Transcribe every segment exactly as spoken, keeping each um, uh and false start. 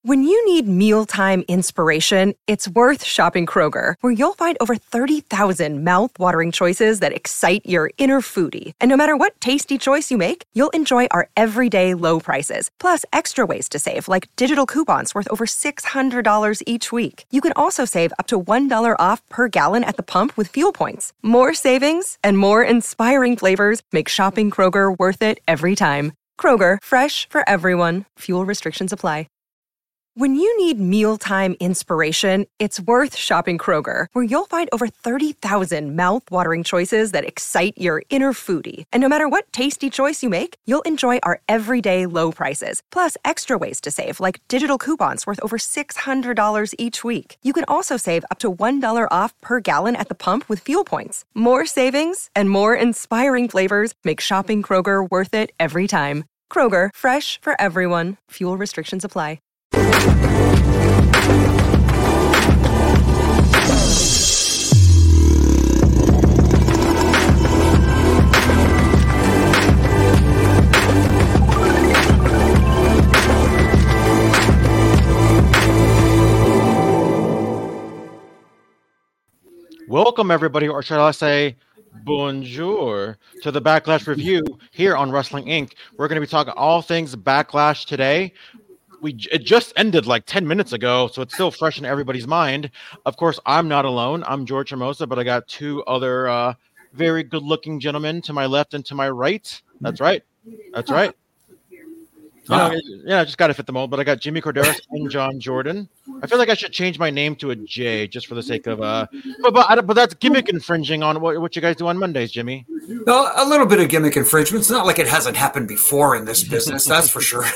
When you need mealtime inspiration, it's worth shopping Kroger, where you'll find over thirty thousand mouth-watering choices that excite your inner foodie. And no matter what tasty choice you make, you'll enjoy our everyday low prices, plus extra ways to save, like digital coupons worth over six hundred dollars each week. You can also save up to one dollar off per gallon at the pump with fuel points. More savings and more inspiring flavors make shopping Kroger worth it every time. Kroger, fresh for everyone. Fuel restrictions apply. When you need mealtime inspiration, it's worth shopping Kroger, where you'll find over thirty thousand mouth-watering choices that excite your inner foodie. And no matter what tasty choice you make, you'll enjoy our everyday low prices, plus extra ways to save, like digital coupons worth over six hundred dollars each week. You can also save up to one dollar off per gallon at the pump with fuel points. More savings and more inspiring flavors make shopping Kroger worth it every time. Kroger, fresh for everyone. Fuel restrictions apply. Welcome, everybody, or shall I say, bonjour, to the Backlash Review here on Wrestling Incorporated. We're going to be talking all things Backlash today. We it just ended like ten minutes ago, so it's still fresh in everybody's mind. Of course, I'm not alone. I'm George Hermosa, but I got two other uh, very good-looking gentlemen to my left and to my right. That's right. That's right. Wow. You know, yeah, I just got to fit them all. But I got Jimmy Corderas and John Jordan. I feel like I should change my name to a J just for the sake of uh. But but, but that's gimmick infringing on what what you guys do on Mondays, Jimmy. Well, a little bit of gimmick infringement. It's not like it hasn't happened before in this business. That's for sure.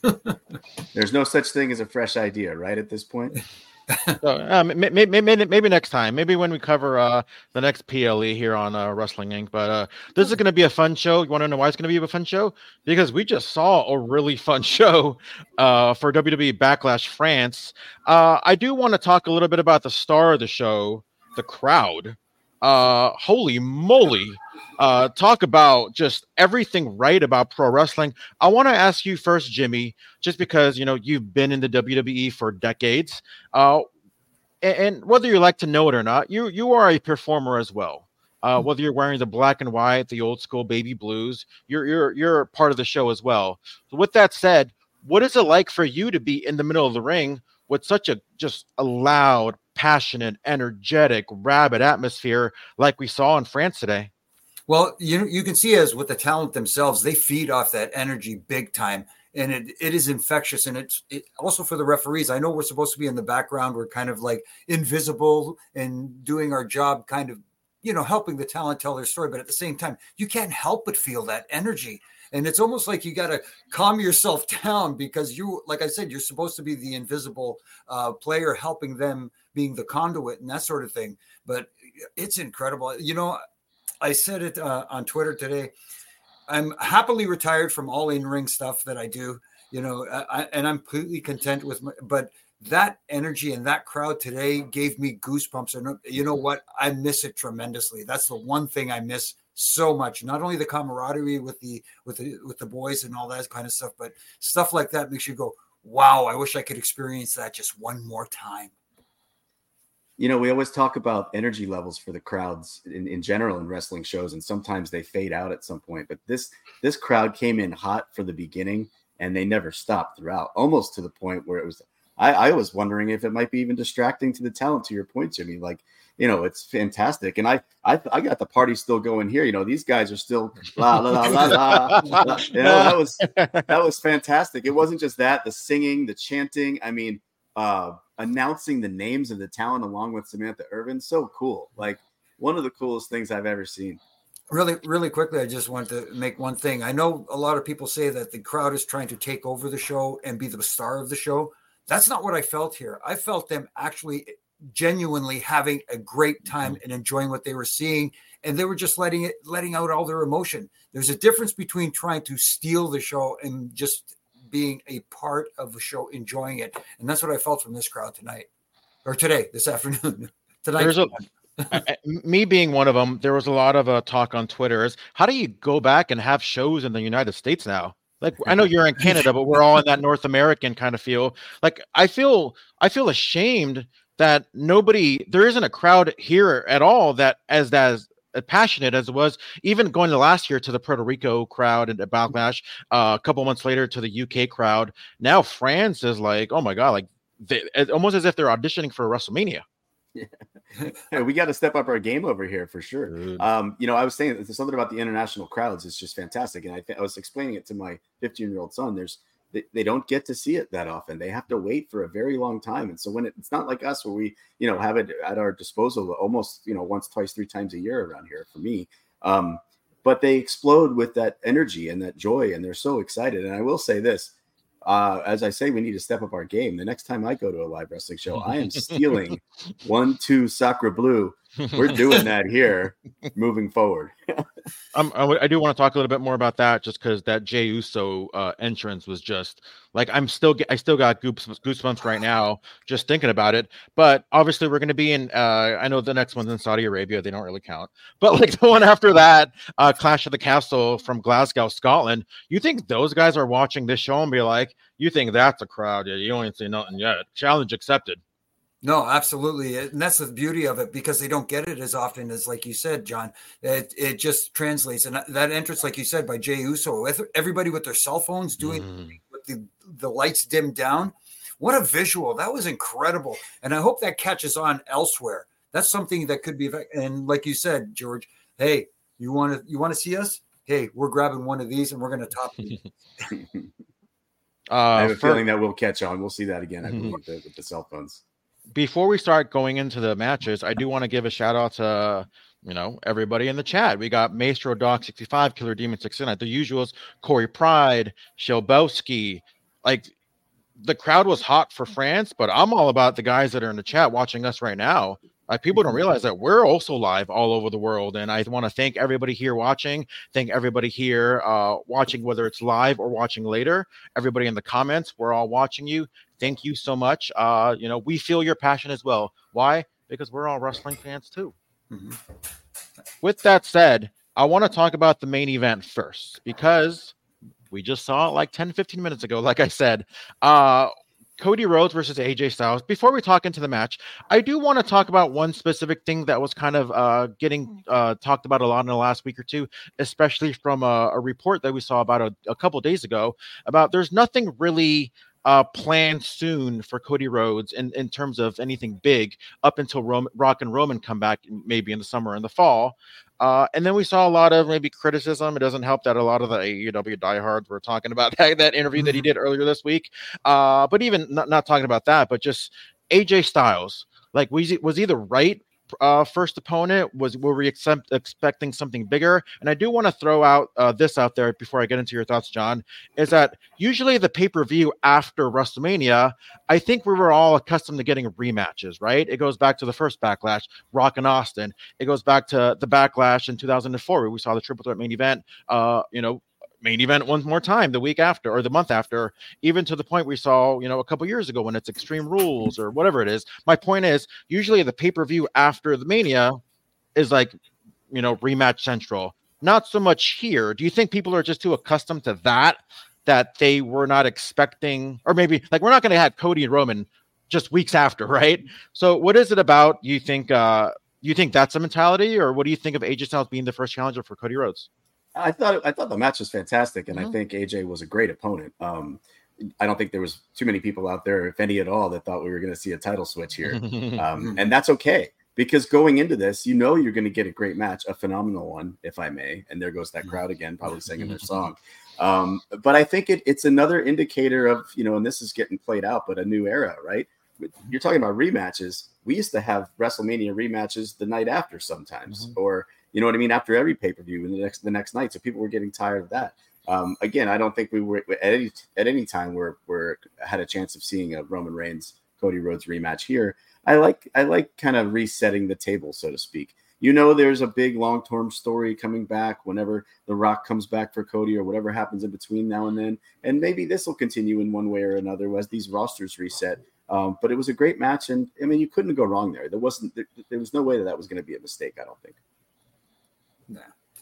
There's no such thing as a fresh idea, right? At this point. So, uh, maybe, maybe, maybe next time, maybe when we cover uh, the next P L E here on uh, Wrestling Incorporated. But uh, this is going to be a fun show. You want to know why it's going to be a fun show? Because we just saw a really fun show uh, for W W E Backlash France. Uh, I do want to talk a little bit about the star of the show, the crowd. Uh, holy moly. Uh, talk about just everything right about pro wrestling. I want to ask you first, Jimmy, just because, you know, you've been in the W W E for decades, uh, and, and whether you like to know it or not, you you are a performer as well. Uh, whether you're wearing the black and white, the old school baby blues, you're you're you're part of the show as well. So with that said, what is it like for you to be in the middle of the ring with such a just a loud, passionate, energetic, rabid atmosphere like we saw in France today? Well, you you can see as with the talent themselves, they feed off that energy big time, and it, it is infectious. And it's it, also for the referees. I know we're supposed to be in the background. We're kind of like invisible and doing our job, kind of, you know, helping the talent tell their story. But at the same time, you can't help but feel that energy. And it's almost like you got to calm yourself down because you, like I said, you're supposed to be the invisible uh, player helping them, being the conduit and that sort of thing. But it's incredible. You know, I said it uh, on Twitter today. I'm happily retired from all in-ring stuff that I do, you know, I, and I'm completely content with my, but that energy and that crowd today gave me goosebumps. And you know what? I miss it tremendously. That's the one thing I miss so much. Not only the camaraderie with the, with the, with the boys and all that kind of stuff, but stuff like that makes you go, wow, I wish I could experience that just one more time. You know, we always talk about energy levels for the crowds in, in general in wrestling shows, and sometimes they fade out at some point. But this this crowd came in hot for the beginning, and they never stopped throughout, almost to the point where it was I, I was wondering if it might be even distracting to the talent, to your point, Jimmy. Like, you know, it's fantastic. And I I, I got the party still going here. You know, these guys are still la la la la la. la. You know, that was that was fantastic. It wasn't just that, the singing, the chanting. I mean, uh announcing the names of the talent along with Samantha Irvin. So cool. Like one of the coolest things I've ever seen. Really, really quickly, I just want to make one thing. I know a lot of people say that the crowd is trying to take over the show and be the star of the show. That's not what I felt here. I felt them actually genuinely having a great time and enjoying what they were seeing. And they were just letting it, letting out all their emotion. There's a difference between trying to steal the show and just being a part of the show, enjoying it. And that's what I felt from this crowd tonight or today, this afternoon. Tonight. There's a, me being one of them, there was a lot of uh, talk on Twitter is how do you go back and have shows in the United States now? Like, I know you're in Canada, but we're all in that North American kind of feel. Like, I feel, I feel ashamed that nobody, there isn't a crowd here at all that as as passionate as it was, even going to last year to the Puerto Rico crowd and at Backlash, uh, a couple months later to the U K crowd. Now France is like, oh my God, like they, it's almost as if they're auditioning for WrestleMania. Yeah. Hey, we got to step up our game over here for sure. Um, you know, I was saying there's something about the international crowds. It's just fantastic. And I, th- I was explaining it to my fifteen year old son. There's, they, they don't get to see it that often. They have to wait for a very long time. And so when it, it's not like us where we, you know, have it at our disposal almost, you know, once, twice, three times a year around here for me. Um, but they explode with that energy and that joy. And they're so excited. And I will say this, Uh, as I say, we need to step up our game. The next time I go to a live wrestling show, I am stealing one, two Sacre Blue. We're doing that here moving forward. um, I, I do want to talk a little bit more about that just because that Jey Uso uh, entrance was just like, I'm still, I still got goosebumps, goosebumps right now just thinking about it. But obviously we're going to be in, uh, I know the next one's in Saudi Arabia. They don't really count. But like the one after that, uh, Clash of the Castle from Glasgow, Scotland. You think those guys are watching this show and be like, you think that's a crowd? Yeah, you ain't seen nothing yet. Challenge accepted. No, absolutely. And that's the beauty of it because they don't get it as often as, like you said, John, it, it just translates. And that entrance, like you said, by Jey Uso, with everybody with their cell phones doing mm. with the, the lights dimmed down. What a visual. That was incredible. And I hope that catches on elsewhere. That's something that could be, and like you said, George, hey, you want to, you want to see us? Hey, we're grabbing one of these and we're going to top you. uh, I have a for, feeling that we'll catch on. We'll see that again, I believe, with the, with the cell phones. Before we start going into the matches, I do want to give a shout out to, you know, everybody in the chat. We got Maestro Doc sixty-five, Killer Demon sixty-nine, the usuals, Corey Pride, Shelbowski. Like, the crowd was hot for France, but I'm all about the guys that are in the chat watching us right now. Like, people don't realize that we're also live all over the world. And I want to thank everybody here watching. Thank everybody here uh, watching, whether it's live or watching later. Everybody in the comments, we're all watching you. Thank you so much. Uh, you know, we feel your passion as well. Why? Because we're all wrestling fans too. Mm-hmm. With that said, I want to talk about the main event first because we just saw it like ten, fifteen minutes ago. Like I said, uh, Cody Rhodes versus A J Styles. Before we talk into the match, I do want to talk about one specific thing that was kind of uh, getting uh, talked about a lot in the last week or two, especially from a, a report that we saw about a, a couple days ago about there's nothing really uh, planned soon for Cody Rhodes in, in terms of anything big up until Rome, Rock and Roman come back maybe in the summer and the fall. Uh, and then we saw a lot of maybe criticism. It doesn't help that a lot of the A E W diehards were talking about that, that interview that he did earlier this week. Uh, but even not, not talking about that, but just A J Styles, like was he, was he the right uh, first opponent? Was were we accept, expecting something bigger? And I do want to throw out uh, this out there before I get into your thoughts, John, is that usually the pay-per-view after WrestleMania, I think we were all accustomed to getting rematches, right? It goes back to the first Backlash, Rock and Austin. It goes back to the Backlash in two thousand four where we saw the triple threat main event, uh, you know, main event one more time the week after or the month after, even to the point we saw, you know, a couple years ago when it's Extreme Rules or whatever it is. My point is usually the pay-per-view after the Mania is like, you know, rematch central. Not so much here. Do you think people are just too accustomed to that, that they were not expecting, or maybe like we're not going to have Cody and Roman just weeks after, right? So what is it about, you think, uh, you think that's a mentality, or what do you think of A J Styles being the first challenger for Cody Rhodes? I thought I thought the match was fantastic, and mm-hmm. I think A J was a great opponent. Um, I don't think there was too many people out there, if any at all, that thought we were going to see a title switch here, um, and that's okay because going into this, you know you're going to get a great match, a phenomenal one, if I may. And there goes that crowd again, probably singing their song. Um, but I think it, it's another indicator of, you know, and this is getting played out, but a new era, right? You're talking about rematches. We used to have WrestleMania rematches the night after sometimes, mm-hmm. or you know what I mean, after every pay-per-view and the next the next night. So people were getting tired of that. Um, again, I don't think we were at any at any time where we're had a chance of seeing a Roman Reigns Cody Rhodes rematch here. I like I like kind of resetting the table, so to speak. You know, there's a big long-term story coming back whenever The Rock comes back for Cody or whatever happens in between now and then. And maybe this will continue in one way or another as these rosters reset. Um, but it was a great match. And I mean, you couldn't go wrong there. There wasn't, there, there was no way that that was going to be a mistake, I don't think. Yeah.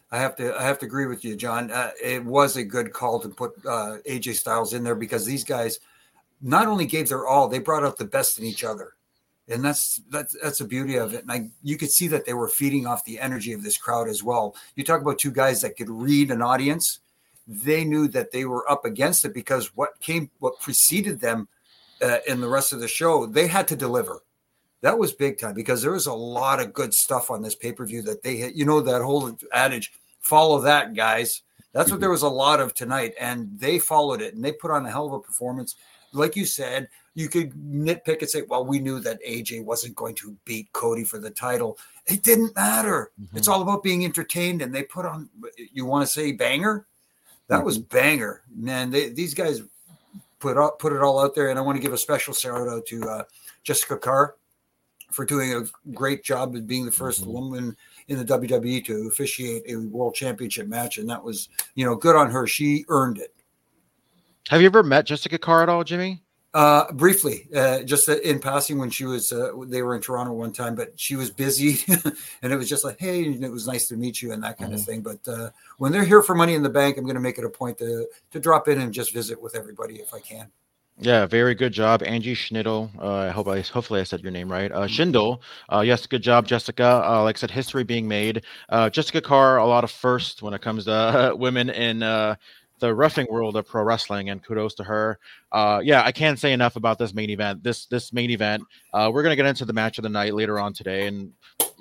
I have to I have to agree with you, John. Uh, it was a good call to put uh, A J Styles in there because these guys not only gave their all, they brought out the best in each other. And that's that's that's the beauty of it. And I you could see that they were feeding off the energy of this crowd as well. You talk about two guys that could read an audience. They knew that they were up against it because what came what preceded them uh, in the rest of the show, they had to deliver. That was big time because there was a lot of good stuff on this pay-per-view that they hit. You know, that whole adage, follow that, guys. That's what there was a lot of tonight. And they followed it and they put on a hell of a performance. Like you said, you could nitpick and say, well, we knew that A J wasn't going to beat Cody for the title. It didn't matter. Mm-hmm. It's all about being entertained. And they put on, you want to say banger? That mm-hmm. was banger. Man, they, these guys put, up, put it all out there. And I want to give a special shout out to uh, Jessica Carr for doing a great job of being the first mm-hmm. woman in the W W E to officiate a world championship match. And that was, you know, good on her. She earned it. Have you ever met Jessica Carr at all, Jimmy? Uh, briefly, uh, just in passing when she was, uh, they were in Toronto one time, but she was busy and it was just like, hey, it was nice to meet you and that kind mm-hmm. of thing. But uh, when they're here for Money in the Bank, I'm going to make it a point to, to drop in and just visit with everybody if I can. Yeah, very good job, Angie Schniddle. Uh, I hope I hopefully I said your name right. Uh, Schindel. Uh, yes, good job, Jessica. Uh, like I said, history being made. Uh, Jessica Carr, a lot of firsts when it comes to uh, women in uh, the roughing world of pro wrestling, and kudos to her. Uh, yeah, I can't say enough about this main event. This this main event. Uh, we're gonna get into the match of the night later on today, and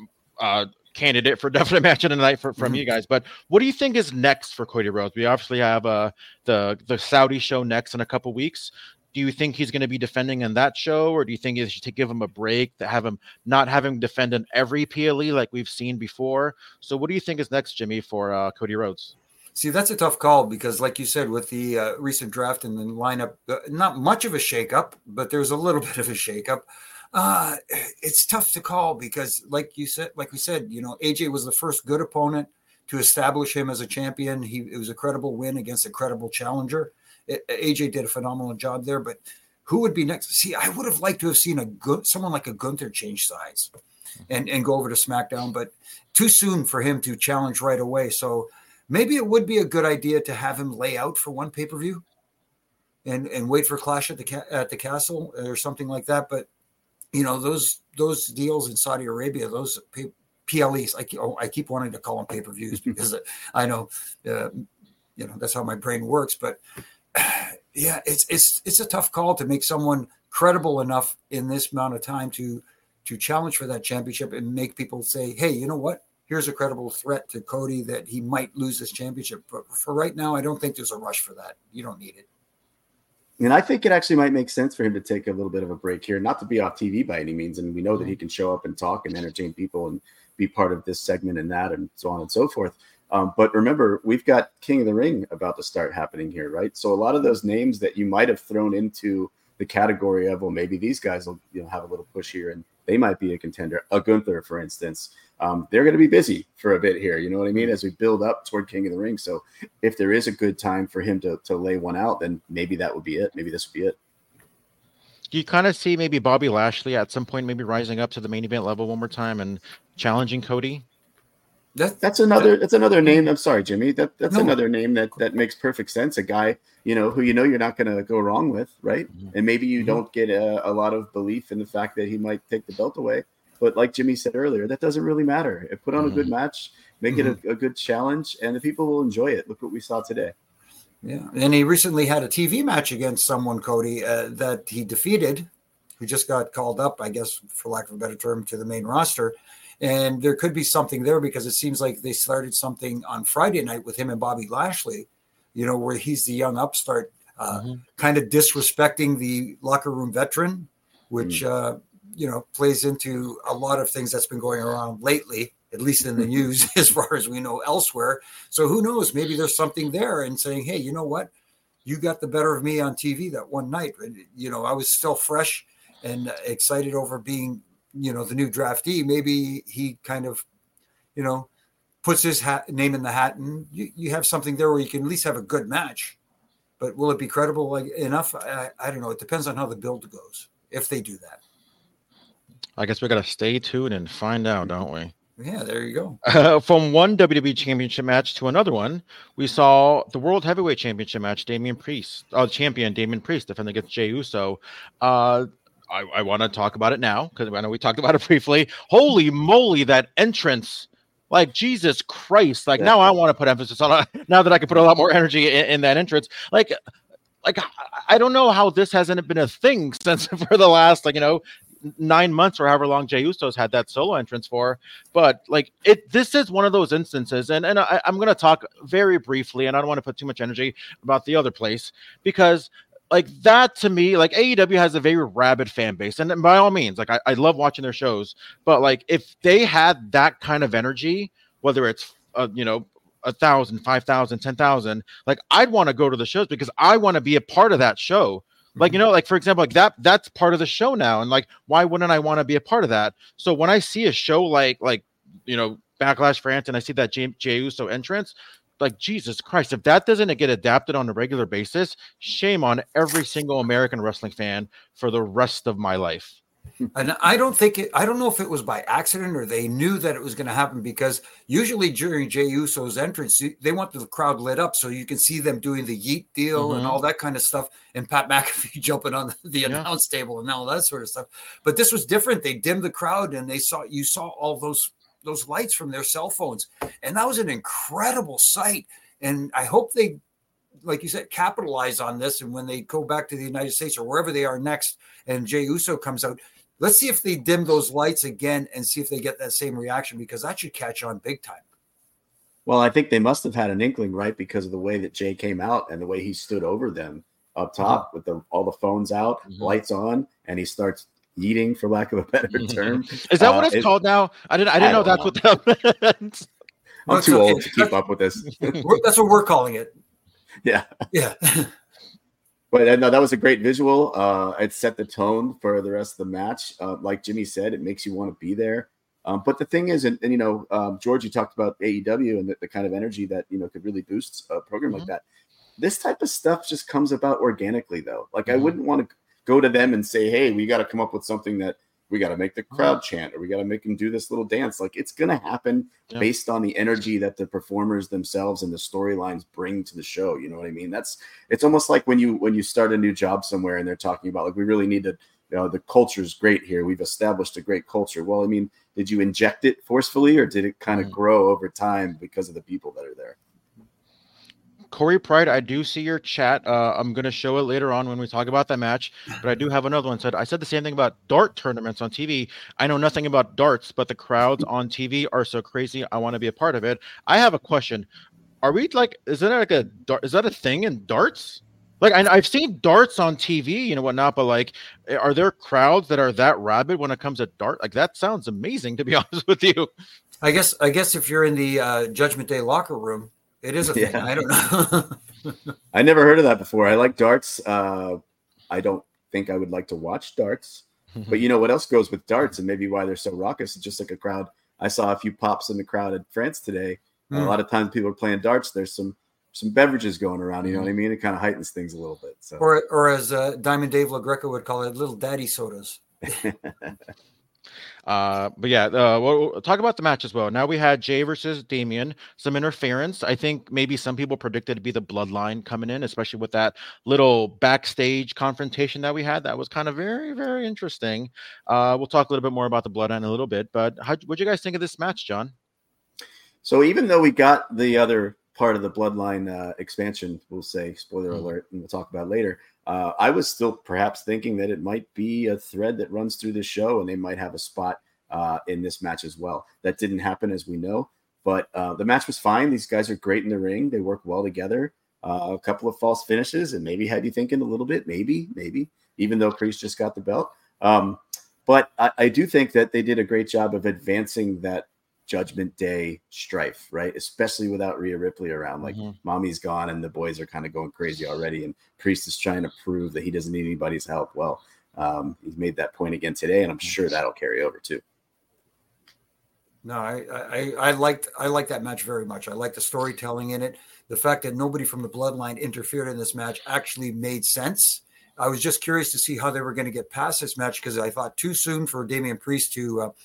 uh, candidate for definite match of the night for, from mm-hmm. you guys. But what do you think is next for Cody Rhodes? We obviously have uh, the the Saudi show next in a couple weeks. Do you think he's going to be defending in that show, or do you think you should give him a break to have him not having defend in every P L E like we've seen before? So what do you think is next, Jimmy, for uh, Cody Rhodes? See, that's a tough call because, like you said, with the uh, recent draft and the lineup, uh, not much of a shakeup, but there's a little bit of a shakeup. Uh, it's tough to call because, like you said, like we said, you know, A J was the first good opponent to establish him as a champion. He it was a credible win against a credible challenger. A J did a phenomenal job there, but who would be next? See, I would have liked to have seen a good someone like a Gunther change sides and, and go over to SmackDown, but too soon for him to challenge right away. So maybe it would be a good idea to have him lay out for one pay-per-view and, and wait for Clash at the ca- at the Castle or something like that. But you know, those those deals in Saudi Arabia, those pay- P L Es, I, oh, I keep wanting to call them pay-per-views because I know, uh, you know, that's how my brain works, but yeah, it's it's it's a tough call to make someone credible enough in this amount of time to to challenge for that championship and make people say, hey, you know what? Here's a credible threat to Cody that he might lose this championship. But for right now, I don't think there's a rush for that. You don't need it. And I think it actually might make sense for him to take a little bit of a break here, not to be off T V by any means. And we know that he can show up and talk and entertain people and be part of this segment and that and so on and so forth. Um, but remember, we've got King of the Ring about to start happening here, right? So a lot of those names that you might have thrown into the category of, well, maybe these guys will, you know, have a little push here and they might be a contender. A Gunther, for instance, um, they're going to be busy for a bit here. You know what I mean? As we build up toward King of the Ring. So if there is a good time for him to to lay one out, then maybe that would be it. Maybe this would be it. Do you kind of see maybe Bobby Lashley at some point maybe rising up to the main event level one more time and challenging Cody? That, that's another that's another name. I'm sorry, Jimmy. That that's no. another name that that makes perfect sense. A guy, you know, who you know you're not going to go wrong with, right? Mm-hmm. And maybe you mm-hmm. don't get a, a lot of belief in the fact that he might take the belt away. But like Jimmy said earlier, that doesn't really matter. Put on mm-hmm. a good match, make mm-hmm. it a, a good challenge, and the people will enjoy it. Look what we saw today. Yeah, and he recently had a T V match against someone, Cody, uh, that he defeated, who just got called up, I guess, for lack of a better term, to the main roster. And there could be something there because it seems like they started something on Friday night with him and Bobby Lashley, you know, where he's the young upstart, uh, mm-hmm. kind of disrespecting the locker room veteran, which, mm-hmm. uh, you know, plays into a lot of things that's been going around lately, at least in the news, as far as we know elsewhere. So who knows? Maybe there's something there and saying, hey, you know what? You got the better of me on T V that one night. You know, I was still fresh and excited over being, you know, the new draftee. Maybe he kind of, you know, puts his hat, name in the hat, and you, you have something there where you can at least have a good match. But will it be credible like, enough? I, I don't know. It depends on how the build goes, if they do that. I guess we got to stay tuned and find out, don't we? Yeah, there you go. Uh, from one W W E Championship match to another one, we saw the World Heavyweight Championship match. Damian Priest, uh, champion Damian Priest, defending against Jey Uso. Uh, I, I want to talk about it now because I know we talked about it briefly. Holy moly, that entrance! Like Jesus Christ! Like yeah. Now I want to put emphasis on it. Now that I can put a lot more energy in, in that entrance. Like, like I don't know how this hasn't been a thing since for the last like you know. nine months or however long Jey Uso's had that solo entrance for, but like it, this is one of those instances, and and I, I'm going to talk very briefly, and I don't want to put too much energy about the other place because like that to me, like A E W has a very rabid fan base, and by all means, like I, I love watching their shows, but like if they had that kind of energy, whether it's uh, you know a thousand, five thousand, ten thousand, like I'd want to go to the shows because I want to be a part of that show. Like, you know, like, for example, like that, that's part of the show now. And like, why wouldn't I want to be a part of that? So when I see a show like, like, you know, Backlash France and I see that Jey, Jey Uso entrance, like, Jesus Christ, if that doesn't get adapted on a regular basis, shame on every single American wrestling fan for the rest of my life. And I don't think it, I don't know if it was by accident or they knew that it was going to happen because usually during Jey Uso's entrance, they want the crowd lit up so you can see them doing the yeet deal mm-hmm. and all that kind of stuff. And Pat McAfee jumping on the yeah. announce table and all that sort of stuff. But this was different. They dimmed the crowd and they saw, you saw all those, those lights from their cell phones. And that was an incredible sight. And I hope they, like you said, capitalize on this. And when they go back to the United States or wherever they are next and Jey Uso comes out, let's see if they dim those lights again and see if they get that same reaction because that should catch on big time. Well, I think they must have had an inkling, right? Because of the way that Jey came out and the way he stood over them up top mm-hmm. with the, all the phones out, mm-hmm. lights on, and he starts yeeting, for lack of a better term. Is that uh, what it's it, called now? I didn't. I didn't I know that's know. what that meant. I'm well, too okay. old to keep up with this. That's what we're calling it. Yeah. Yeah. But no, that was a great visual. Uh, it set the tone for the rest of the match. Uh, like Jimmy said, it makes you want to be there. Um, but the thing is, and, and you know, um, George, you talked about A E W and the, the kind of energy that, you know, could really boost a program mm-hmm. like that. This type of stuff just comes about organically, though. Like, mm-hmm. I wouldn't want to go to them and say, hey, we got to come up with something that we got to make the crowd mm-hmm. chant or we got to make them do this little dance. Like, it's going to happen yeah. based on the energy that the performers themselves and the storylines bring to the show. You know what I mean? That's, it's almost like when you, when you start a new job somewhere and they're talking about, like, we really need to, you know, the culture is great here. We've established a great culture. Well, I mean, did you inject it forcefully or did it kind of mm-hmm. grow over time because of the people that are there? Corey Pride, I do see your chat. Uh, I'm going to show it later on when we talk about that match, but I do have another one. Said I said the same thing about dart tournaments on T V. I know nothing about darts, but the crowds on T V are so crazy. I want to be a part of it. I have a question. Are we like, is that like a, is that a thing in darts? Like, I, I've seen darts on T V, you know, whatnot, but like, are there crowds that are that rabid when it comes to dart? Like, that sounds amazing, to be honest with you. I guess, I guess if you're in the uh, Judgment Day locker room, it is a thing. Yeah. I don't know. I never heard of that before. I like darts. Uh, I don't think I would like to watch darts, but you know what else goes with darts and maybe why they're so raucous? It's just like a crowd. I saw a few pops in the crowd at France today. Mm. A lot of times people are playing darts. There's some some beverages going around. You know what I mean? It kind of heightens things a little bit. So, or or as uh, Diamond Dave LaGreca would call it, little daddy sodas. Uh, but yeah, uh, we'll, we'll talk about the match as well. Now we had Jey versus Damian, some interference. I think maybe some people predicted to be the Bloodline coming in, especially with that little backstage confrontation that we had. That was kind of very, very interesting. Uh, we'll talk a little bit more about the Bloodline in a little bit, but how, what'd you guys think of this match, John? So even though we got the other part of the Bloodline uh, expansion, we'll say, spoiler mm-hmm. alert, and we'll talk about later, Uh, I was still perhaps thinking that it might be a thread that runs through the show and they might have a spot uh, in this match as well. That didn't happen, as we know, but uh, the match was fine. These guys are great in the ring. They work well together. Uh, a couple of false finishes and maybe had you thinking a little bit, maybe, maybe, even though Priest just got the belt. Um, but I, I do think that they did a great job of advancing that Judgment Day strife, right? Especially without Rhea Ripley around. Like mm-hmm. Mommy's gone and the boys are kind of going crazy already. And Priest is trying to prove that he doesn't need anybody's help. Well, um, he's made that point again today, and I'm sure that'll carry over too. No, I, I I liked I liked that match very much. I liked the storytelling in it. The fact that nobody from the Bloodline interfered in this match actually made sense. I was just curious to see how they were going to get past this match because I thought too soon for Damian Priest to uh,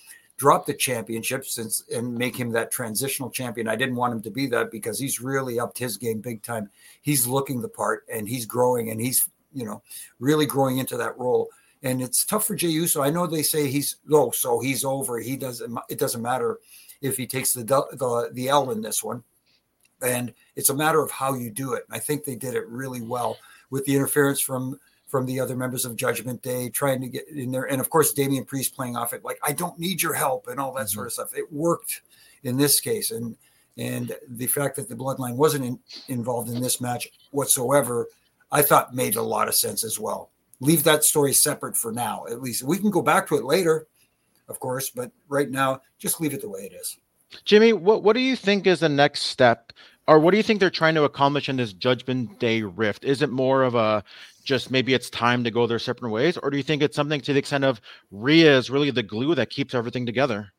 drop the championship since and make him that transitional champion. I didn't want him to be that because he's really upped his game big time. He's looking the part and he's growing and he's, you know, really growing into that role. And it's tough for Jey Uso. I know they say he's low, oh, so he's over. He doesn't. It doesn't matter if he takes the the the L in this one. And it's a matter of how you do it. And I think they did it really well with the interference from from the other members of Judgment Day, trying to get in there. And of course, Damian Priest playing off it like, I don't need your help and all that mm-hmm. sort of stuff. It worked in this case. And and the fact that the Bloodline wasn't in, involved in this match whatsoever, I thought made a lot of sense as well. Leave that story separate for now, at least. We can go back to it later, of course, but right now, just leave it the way it is. Jimmy, what, what do you think is the next step? Or what do you think they're trying to accomplish in this Judgment Day rift? Is it more of a just maybe it's time to go their separate ways? Or do you think it's something to the extent of Rhea is really the glue that keeps everything together?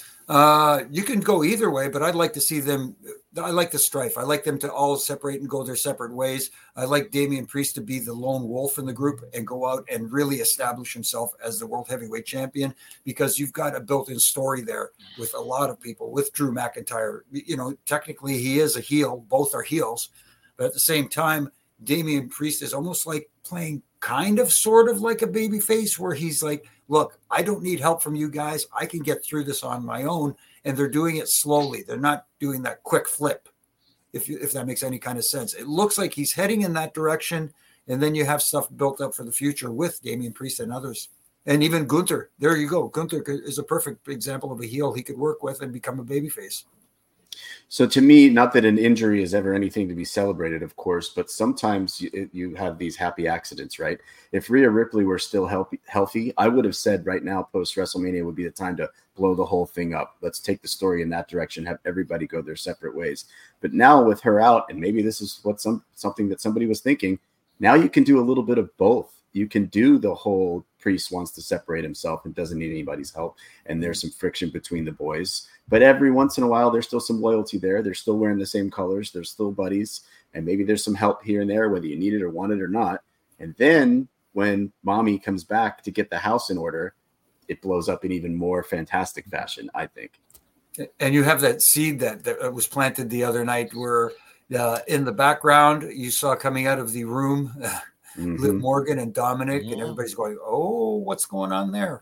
Uh, you can go either way, but I'd like to see them. I like the strife. I like them to all separate and go their separate ways. I like Damian Priest to be the lone wolf in the group and go out and really establish himself as the World Heavyweight Champion, because you've got a built-in story there with a lot of people, with Drew McIntyre. You know, technically he is a heel. Both are heels. But at the same time, Damian Priest is almost like playing kind of sort of like a baby face where he's like, look, I don't need help from you guys. I can get through this on my own. And they're doing it slowly. They're not doing that quick flip, if you, if that makes any kind of sense. It looks like he's heading in that direction. And then you have stuff built up for the future with Damian Priest and others. And even Gunther. There you go. Gunther is a perfect example of a heel he could work with and become a babyface. So to me, not that an injury is ever anything to be celebrated, of course, but sometimes you, you have these happy accidents, right? If Rhea Ripley were still healthy, healthy, I would have said right now, post-WrestleMania would be the time to blow the whole thing up. Let's take the story in that direction, have everybody go their separate ways. But now with her out, and maybe this is what some something that somebody was thinking, now you can do a little bit of both. You can do the whole Priest wants to separate himself and doesn't need anybody's help, and there's some friction between the boys. But every once in a while, there's still some loyalty there. They're still wearing the same colors. They're still buddies. And maybe there's some help here and there, whether you need it or want it or not. And then when mommy comes back to get the house in order, it blows up in even more fantastic fashion, I think. And you have that seed that, that was planted the other night where uh, in the background, you saw coming out of the room, mm-hmm. Liv Morgan and Dominic, yeah. and everybody's going, oh, what's going on there?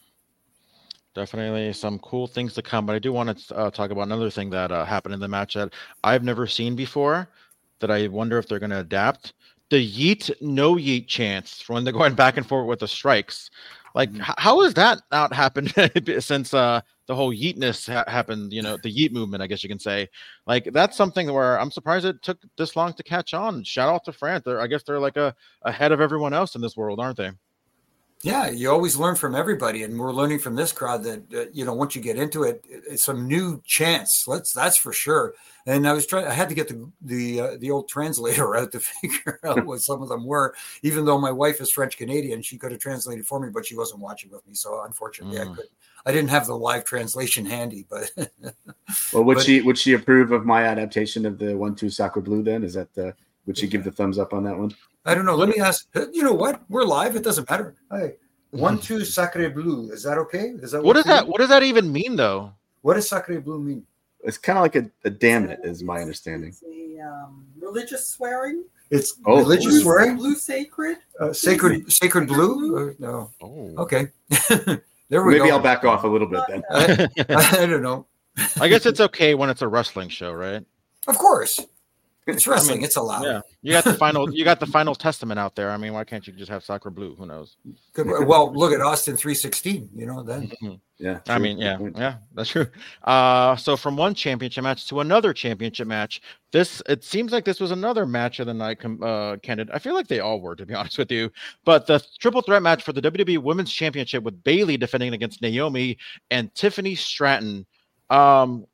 Definitely some cool things to come, but I do want to uh, talk about another thing that uh, happened in the match that I've never seen before that I wonder if they're going to adapt. The yeet, no yeet chance when they're going back and forth with the strikes. Like, mm-hmm. h- how has that not happened since uh, the whole yeetness ha- happened, you know, the yeet movement, I guess you can say. Like, that's something where I'm surprised it took this long to catch on. Shout out to France. They're, I guess they're like a ahead of everyone else in this world, aren't they? Yeah, you always learn from everybody, and we're learning from this crowd that uh, you know once you get into it, it's some new chance. Let's that's for sure. And I was trying; I had to get the the uh, the old translator out to figure out what some of them were. Even though my wife is French Canadian, she could have translated for me, but she wasn't watching with me, so unfortunately, mm. I couldn't. I didn't have the live translation handy. But well, would but, she would she approve of my adaptation of the one two Sacre Bleu? Then is that the would she give the thumbs up on that one? I don't know. Let me ask. You know what? We're live. It doesn't matter. Hey, one, two, Sacre Bleu. Is that okay? Is that what, what does that? What does that even mean, though? What does Sacre Bleu mean? It's kind of like a, a damn it, is my understanding. It's a um, religious swearing. It's oh, religious blue, swearing. Blue sacred. Uh, sacred, sacred blue. Or, no. Oh. Okay. There we Maybe go. Maybe I'll back off a little bit then. I, I don't know. I guess it's okay when it's a wrestling show, right? Of course. It's wrestling. I mean, it's allowed. Yeah, you got the final. You got the Final Testament out there. I mean, why can't you just have Sacre Bleu? Who knows? Good. Well, look at Austin three sixteen. You know then. Mm-hmm. Yeah. I mean, yeah, yeah, that's true. Uh, so from one championship match to another championship match, this it seems like this was another match of the night uh, candidate. I feel like they all were, to be honest with you. But the triple threat match for the W W E Women's Championship with Bayley defending against Naomi and Tiffany Stratton. Um,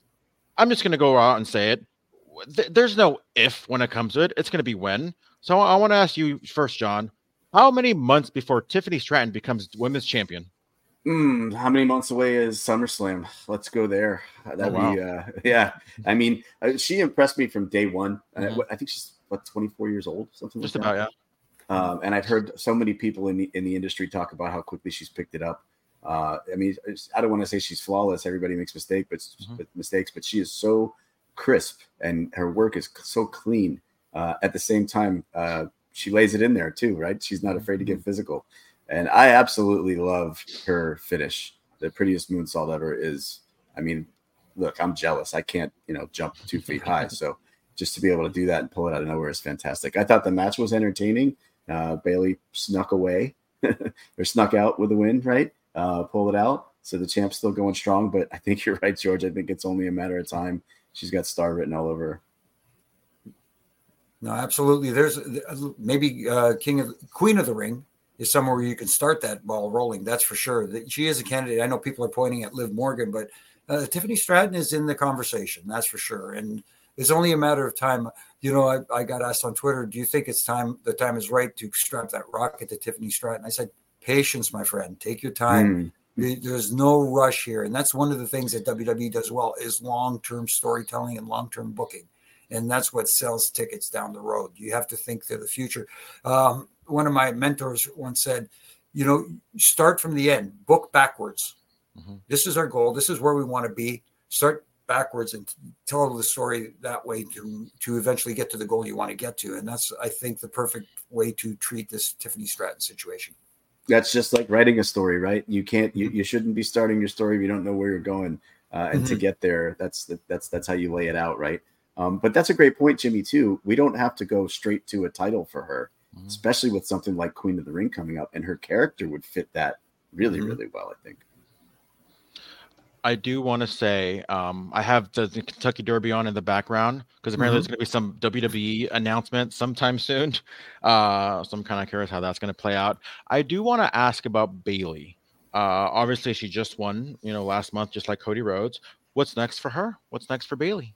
I'm just gonna go out and say it. There's no if when it comes to it. It's going to be when. So I want to ask you first, John, how many months before Tiffany Stratton becomes women's champion? Mm, how many months away is SummerSlam? Let's go there. That'd oh, wow. be, uh, yeah. I mean, she impressed me from day one. Mm-hmm. I think she's, what, twenty-four years old? Something Just like about, that. Yeah. Um, and I've heard so many people in the, in the industry talk about how quickly she's picked it up. Uh, I mean, I don't want to say she's flawless. Everybody makes mistake, but mm-hmm. mistakes, but she is so crisp and her work is so clean. Uh, at the same time, uh, she lays it in there too, right? She's not afraid to get physical. And I absolutely love her finish. The prettiest moonsault ever is, I mean, look, I'm jealous. I can't, you know, jump two feet high. So just to be able to do that and pull it out of nowhere is fantastic. I thought the match was entertaining. Uh, Bayley snuck away or snuck out with the win, right? Uh, pull it out. So the champ's still going strong, but I think you're right, George. I think it's only a matter of time. She's got star written all over her. No, absolutely. There's maybe uh, King of Queen of the Ring is somewhere where you can start that ball rolling. That's for sure. She is a candidate. I know people are pointing at Liv Morgan, but uh, Tiffany Stratton is in the conversation. That's for sure. And it's only a matter of time. You know, I, I got asked on Twitter, do you think it's time, the time is right to strap that rocket to Tiffany Stratton? I said, patience, my friend. Take your time. Mm. There's no rush here. And that's one of the things that W W E does well is long-term storytelling and long-term booking. And that's what sells tickets down the road. You have to think to the future. Um, one of my mentors once said, you know, start from the end, book backwards. Mm-hmm. This is our goal. This is where we want to be. Start backwards and tell the story that way to, to eventually get to the goal you want to get to. And that's, I think, the perfect way to treat this Tiffany Stratton situation. That's just like writing a story, right? You can't, you, you shouldn't be starting your story if you don't know where you're going. Uh, and mm-hmm. to get there, that's, that's, that's how you lay it out, right? Um, but that's a great point, Jimmy, too. We don't have to go straight to a title for her, mm-hmm. especially with something like Queen of the Ring coming up. And her character would fit that really, mm-hmm. really well, I think. I do want to say um, I have the, the Kentucky Derby on in the background because apparently mm-hmm. there's going to be some W W E announcement sometime soon. Uh, so I'm kind of curious how that's going to play out. I do want to ask about Bayley. Uh, obviously, she just won, you know, last month, just like Cody Rhodes. What's next for her? What's next for Bayley?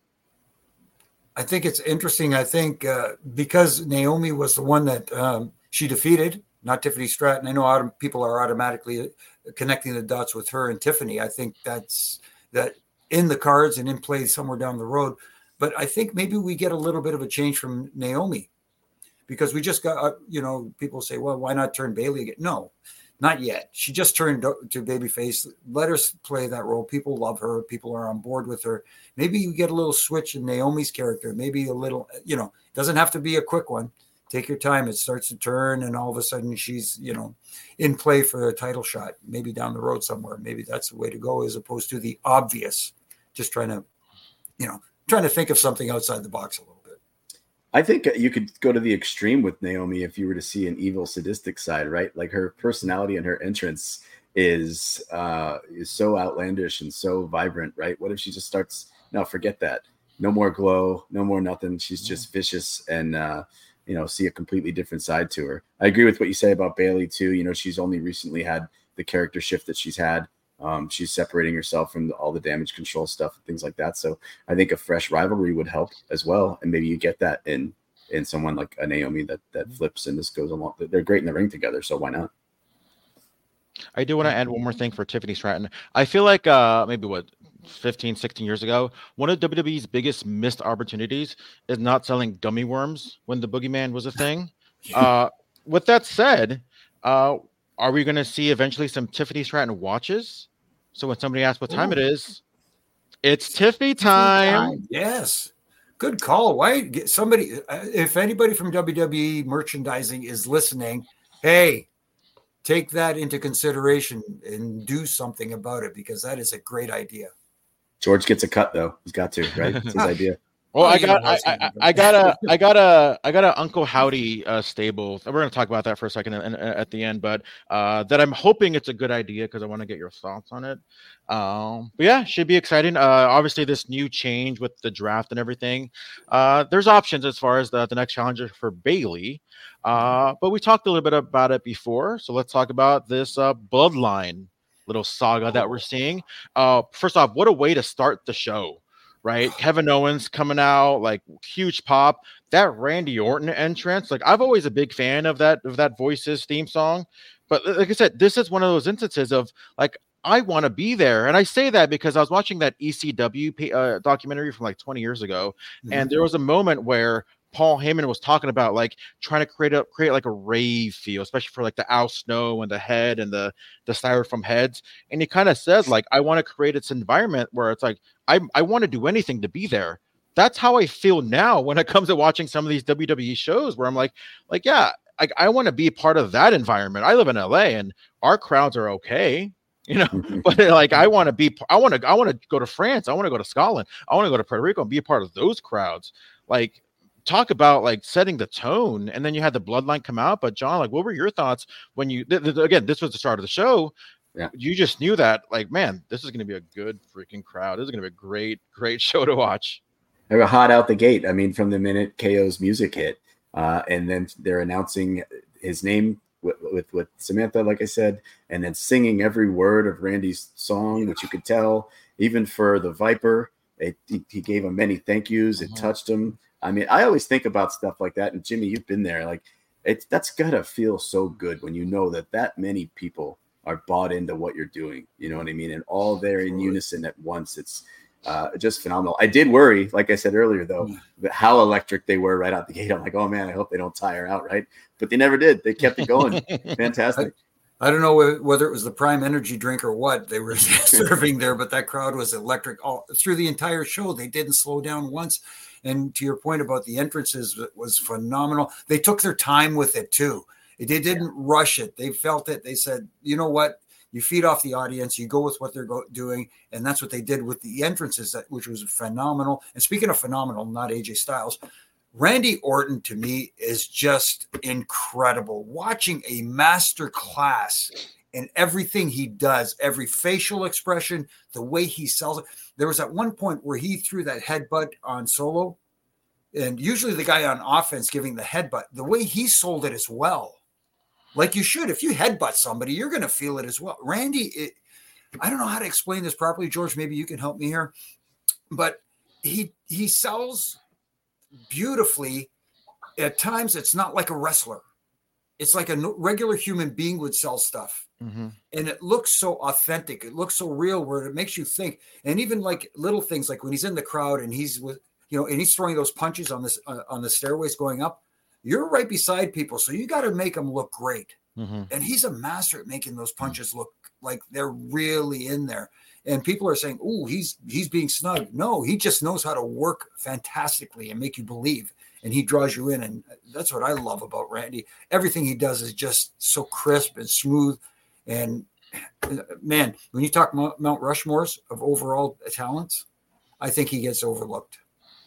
I think it's interesting. I think uh, because Naomi was the one that um, she defeated, not Tiffany Stratton. I know autom- people are automatically connecting the dots with her and Tiffany. I think that's that in the cards and in play somewhere down the road. But I think maybe we get a little bit of a change from Naomi because we just got, uh, you know, people say, well, why not turn Bayley again? No, not yet. She just turned to babyface. Let her play that role. People love her. People are on board with her. Maybe you get a little switch in Naomi's character. Maybe a little, you know, doesn't have to be a quick one. Take your time. It starts to turn, and all of a sudden she's, you know, in play for a title shot, maybe down the road somewhere. Maybe that's the way to go as opposed to the obvious, just trying to, you know, trying to think of something outside the box a little bit. I think you could go to the extreme with Naomi if you were to see an evil, sadistic side, right? Like her personality and her entrance is uh, is so outlandish and so vibrant, right? What if she just starts, no, forget that. No more glow, no more nothing. She's just vicious and, uh, you know, see a completely different side to her. I agree with what you say about Bayley too. You know, she's only recently had the character shift that she's had. Um, she's separating herself from the, all the damage control stuff and things like that. So I think a fresh rivalry would help as well. And maybe you get that in, in someone like a Naomi that, that flips and this goes along. They're great in the ring together. So why not? I do want to add one more thing for Tiffany Stratton. I feel like uh, maybe what, fifteen, sixteen years ago, one of W W E's biggest missed opportunities is not selling gummy worms when the Boogeyman was a thing. Uh, with that said, uh, are we going to see eventually some Tiffany Stratton watches? So when somebody asks what time Ooh. It is, it's Tiffany time. time. Yes. Good call. Why get somebody, if anybody from W W E merchandising is listening, hey, take that into consideration and do something about it because that is a great idea. George gets a cut though. He's got to, right? It's his idea. Well, I got, I, I, I got a, I got a, I got a Uncle Howdy uh, stable. We're going to talk about that for a second and, and, at the end, but uh, that I'm hoping it's a good idea because I want to get your thoughts on it. Um, but yeah, should be exciting. Uh, obviously, this new change with the draft and everything. Uh, there's options as far as the, the next challenger for Bayley. Uh, but we talked a little bit about it before, so let's talk about this uh, bloodline little saga that we're seeing. Uh, first off, what a way to start the show. Right, Kevin Owens coming out, like huge pop. That Randy Orton entrance, like I've always a big fan of that of that Voices theme song. But like I said, this is one of those instances of like I want to be there, and I say that because I was watching that E C W uh, documentary from like twenty years ago, mm-hmm. and there was a moment where Paul Heyman was talking about, like trying to create a create like a rave feel, especially for like the Al Snow and the head and the the styrofoam heads. And he kind of said, like, I want to create its environment where it's like I I want to do anything to be there. That's how I feel now when it comes to watching some of these W W E shows, where I'm like, like yeah, I I want to be part of that environment. I live in L A and our crowds are okay. You know, but like I want to be, I want to, I want to go to France. I want to go to Scotland. I want to go to Puerto Rico and be a part of those crowds. Like, talk about like setting the tone. And then you had the Bloodline come out. But John, like, what were your thoughts when you, th- th- again, this was the start of the show. Yeah. You just knew that, like, man, this is going to be a good freaking crowd. This is going to be a great, great show to watch. They were hot out the gate. I mean, from the minute K O's music hit, uh, and then they're announcing his name with, with with Samantha, like I said, and then singing every word of Randy's song, which you could tell. Even for the Viper, it, he, he gave him many thank yous. It Mm-hmm. touched him. I mean, I always think about stuff like that. And Jimmy, you've been there. Like, it's that's gotta feel so good when you know that that many people are bought into what you're doing. You know what I mean? And all there in unison at once. It's uh, just phenomenal. I did worry, like I said earlier, though, that how electric they were right out the gate. I'm like, oh man, I hope they don't tire out, right? But they never did. They kept it going. Fantastic. I, I don't know whether it was the Prime Energy drink or what they were serving there, but that crowd was electric all through the entire show. They didn't slow down once. And to your point about the entrances, it was phenomenal. They took their time with it too. They didn't rush it. They felt it. They said, you know what? You feed off the audience. You go with what they're go- doing. And that's what they did with the entrances, that, which was phenomenal. And speaking of phenomenal, not A J Styles, Randy Orton to me is just incredible. Watching a master class in everything he does, every facial expression, the way he sells it. There was at one point where he threw that headbutt on Solo. And usually the guy on offense giving the headbutt, the way he sold it as well. Like you should. If you headbutt somebody, you're going to feel it as well. Randy, it, I don't know how to explain this properly. George, maybe you can help me here. But he he sells beautifully. At times, it's not like a wrestler. It's like a regular human being would sell stuff. Mm-hmm. And it looks so authentic. It looks so real where it makes you think. And even like little things like when he's in the crowd and he's with, you know, and he's throwing those punches on this uh, on the stairways going up. You're right beside people, so you got to make them look great. Mm-hmm. And he's a master at making those punches look like they're really in there. And people are saying, "Oh, he's he's being snug." No, he just knows how to work fantastically and make you believe. And he draws you in, and that's what I love about Randy. Everything he does is just so crisp and smooth. And man, when you talk Mount Rushmores of overall talents, I think he gets overlooked.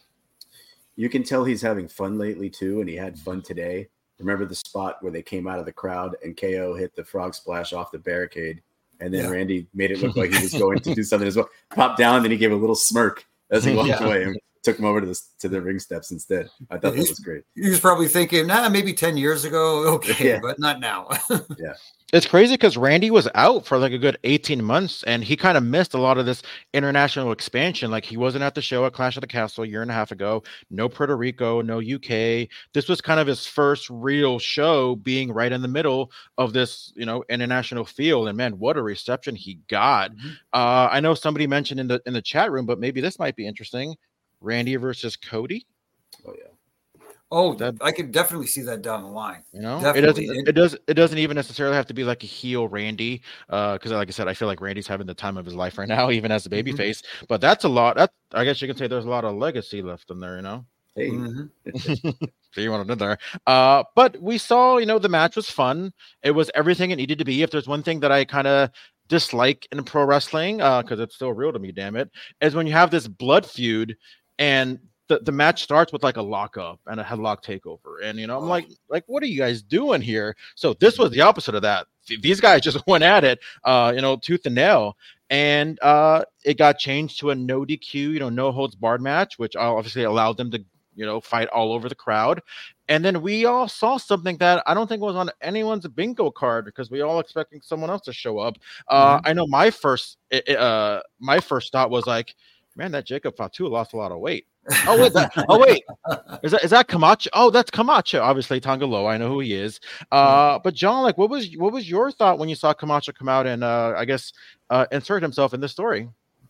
You can tell he's having fun lately too, and he had fun today. Remember the spot where they came out of the crowd and K O hit the frog splash off the barricade, and then yeah. Randy made it look like he was going to do something as well. Popped down, then he gave a little smirk as he walked yeah. away and took him over to the to the ring steps instead. I thought that was great. He was probably thinking, nah, maybe ten years ago, okay, yeah. but not now. yeah. It's crazy because Randy was out for like a good eighteen months and he kind of missed a lot of this international expansion. Like he wasn't at the show at Clash of the Castle a year and a half ago. No Puerto Rico, no U K. This was kind of his first real show being right in the middle of this, you know, international field. And man, what a reception he got. Mm-hmm. Uh, I know somebody mentioned in the in the chat room, but maybe this might be interesting. Randy versus Cody. Oh yeah. Oh, that, I could definitely see that down the line. You know, definitely. it doesn't. It does. It doesn't even necessarily have to be like a heel Randy, because, uh, like I said, I feel like Randy's having the time of his life right now, even as a babyface. Mm-hmm. But that's a lot. That I guess you can say there's a lot of legacy left in there. You know. Hey. Mm-hmm. So you wanted in there. Uh, but we saw, you know, the match was fun. It was everything it needed to be. If there's one thing that I kind of dislike in pro wrestling, because uh, it's still real to me, damn it, is when you have this blood feud and The, the match starts with like a lockup and a headlock takeover. And, you know, I'm like, like, what are you guys doing here? So this was the opposite of that. These guys just went at it, uh, you know, tooth and nail. And uh, it got changed to a no D Q, you know, no holds barred match, which obviously allowed them to, you know, fight all over the crowd. And then we all saw something that I don't think was on anyone's bingo card because we all expecting someone else to show up. Uh, mm-hmm. I know my first, uh, my first thought was like, man, that Jacob Fatu lost a lot of weight. Oh wait, that, oh wait, is that is that Camacho? Oh, that's Camacho. Obviously, Tonga Loa. I know who he is. Uh, but John, like, what was what was your thought when you saw Camacho come out and uh, I guess uh, insert himself in this story?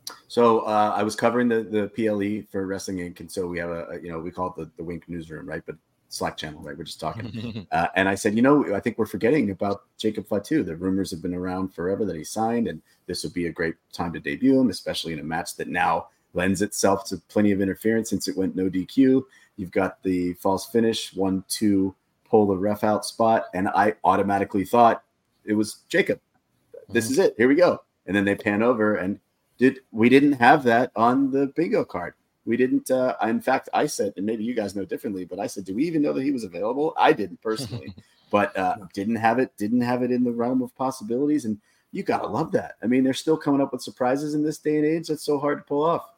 So uh, I was covering the the P L E for Wrestling Incorporated, and so we have a, a you know we call it the, the Wink newsroom, right? But Slack channel, right? We're just talking, uh, and I said, you know, I think we're forgetting about Jacob Fatu. The rumors have been around forever that he signed, and this would be a great time to debut him, especially in a match that now lends itself to plenty of interference since it went no D Q. You've got the false finish, one two pull the ref out spot, and I automatically thought it was Jacob. This is it. Here we go. And then they pan over and. Did we didn't have that on the bingo card? We didn't. Uh, in fact, I said, and maybe you guys know differently, but I said, do we even know that he was available? I didn't personally, but uh, didn't have it. Didn't have it in the realm of possibilities. And you gotta love that. I mean, they're still coming up with surprises in this day and age. That's so hard to pull off.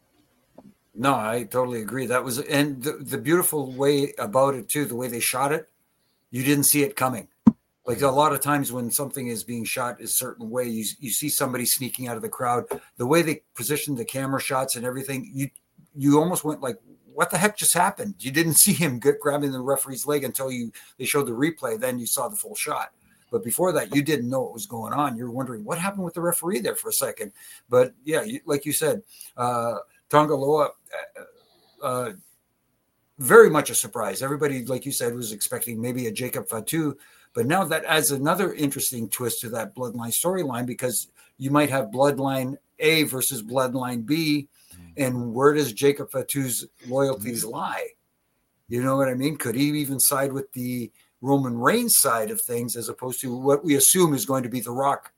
No, I totally agree. That was, and the, the beautiful way about it too, the way they shot it, you didn't see it coming. Like a lot of times when something is being shot a certain way, you you see somebody sneaking out of the crowd. The way they positioned the camera shots and everything, you you almost went like, "What the heck just happened?" You didn't see him get, grabbing the referee's leg until you they showed the replay. Then you saw the full shot. But before that, you didn't know what was going on. You're wondering what happened with the referee there for a second. But yeah, you, like you said, uh, Tongaloa, uh, uh, very much a surprise. Everybody, like you said, was expecting maybe a Jacob Fatu. But now that adds another interesting twist to that Bloodline storyline, because you might have Bloodline A versus Bloodline B, and where does Jacob Fatu's loyalties lie? You know what I mean? Could he even side with the Roman Reigns side of things as opposed to what we assume is going to be The Rock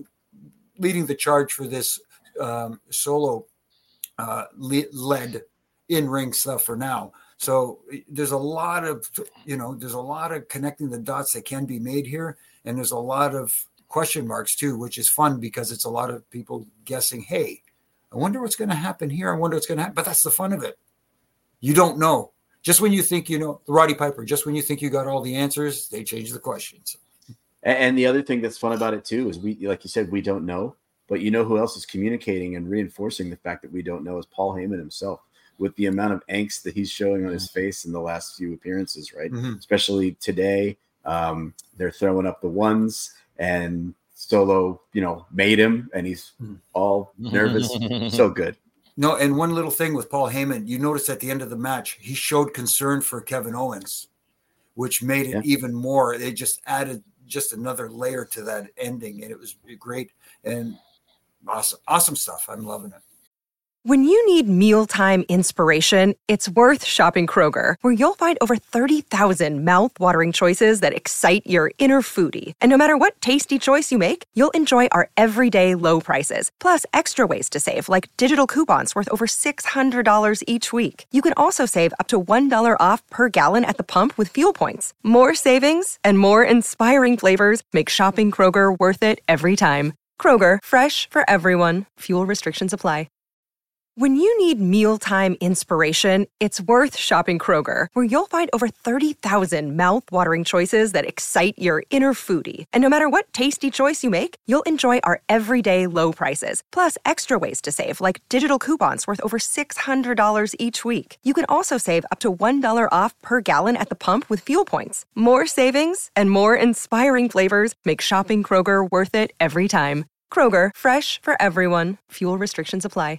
leading the charge for this um, solo uh, led in-ring stuff for now? So there's a lot of, you know, there's a lot of connecting the dots that can be made here. And there's a lot of question marks too, which is fun because it's a lot of people guessing, hey, I wonder what's going to happen here. I wonder what's going to happen. But that's the fun of it. You don't know. Just when you think, you know, the Roddy Piper, just when you think you got all the answers, they change the questions. And the other thing that's fun about it too is we, like you said, we don't know, but you know who else is communicating and reinforcing the fact that we don't know is Paul Heyman himself. With the amount of angst that he's showing on his face in the last few appearances, right? Mm-hmm. Especially today, um, they're throwing up the ones, and Solo, you know, made him, and he's all nervous. So good. No, and one little thing with Paul Heyman, you notice at the end of the match, he showed concern for Kevin Owens, which made it yeah. even more. They just added just another layer to that ending, and it was great and awesome, awesome stuff. I'm loving it. When you need mealtime inspiration, it's worth shopping Kroger, where you'll find over thirty thousand mouth-watering choices that excite your inner foodie. And no matter what tasty choice you make, you'll enjoy our everyday low prices, plus extra ways to save, like digital coupons worth over six hundred dollars each week. You can also save up to one dollar off per gallon at the pump with fuel points. More savings and more inspiring flavors make shopping Kroger worth it every time. Kroger, fresh for everyone. Fuel restrictions apply. When you need mealtime inspiration, it's worth shopping Kroger, where you'll find over thirty thousand mouth-watering choices that excite your inner foodie. And no matter what tasty choice you make, you'll enjoy our everyday low prices, plus extra ways to save, like digital coupons worth over six hundred dollars each week. You can also save up to one dollar off per gallon at the pump with fuel points. More savings and more inspiring flavors make shopping Kroger worth it every time. Kroger, fresh for everyone. Fuel restrictions apply.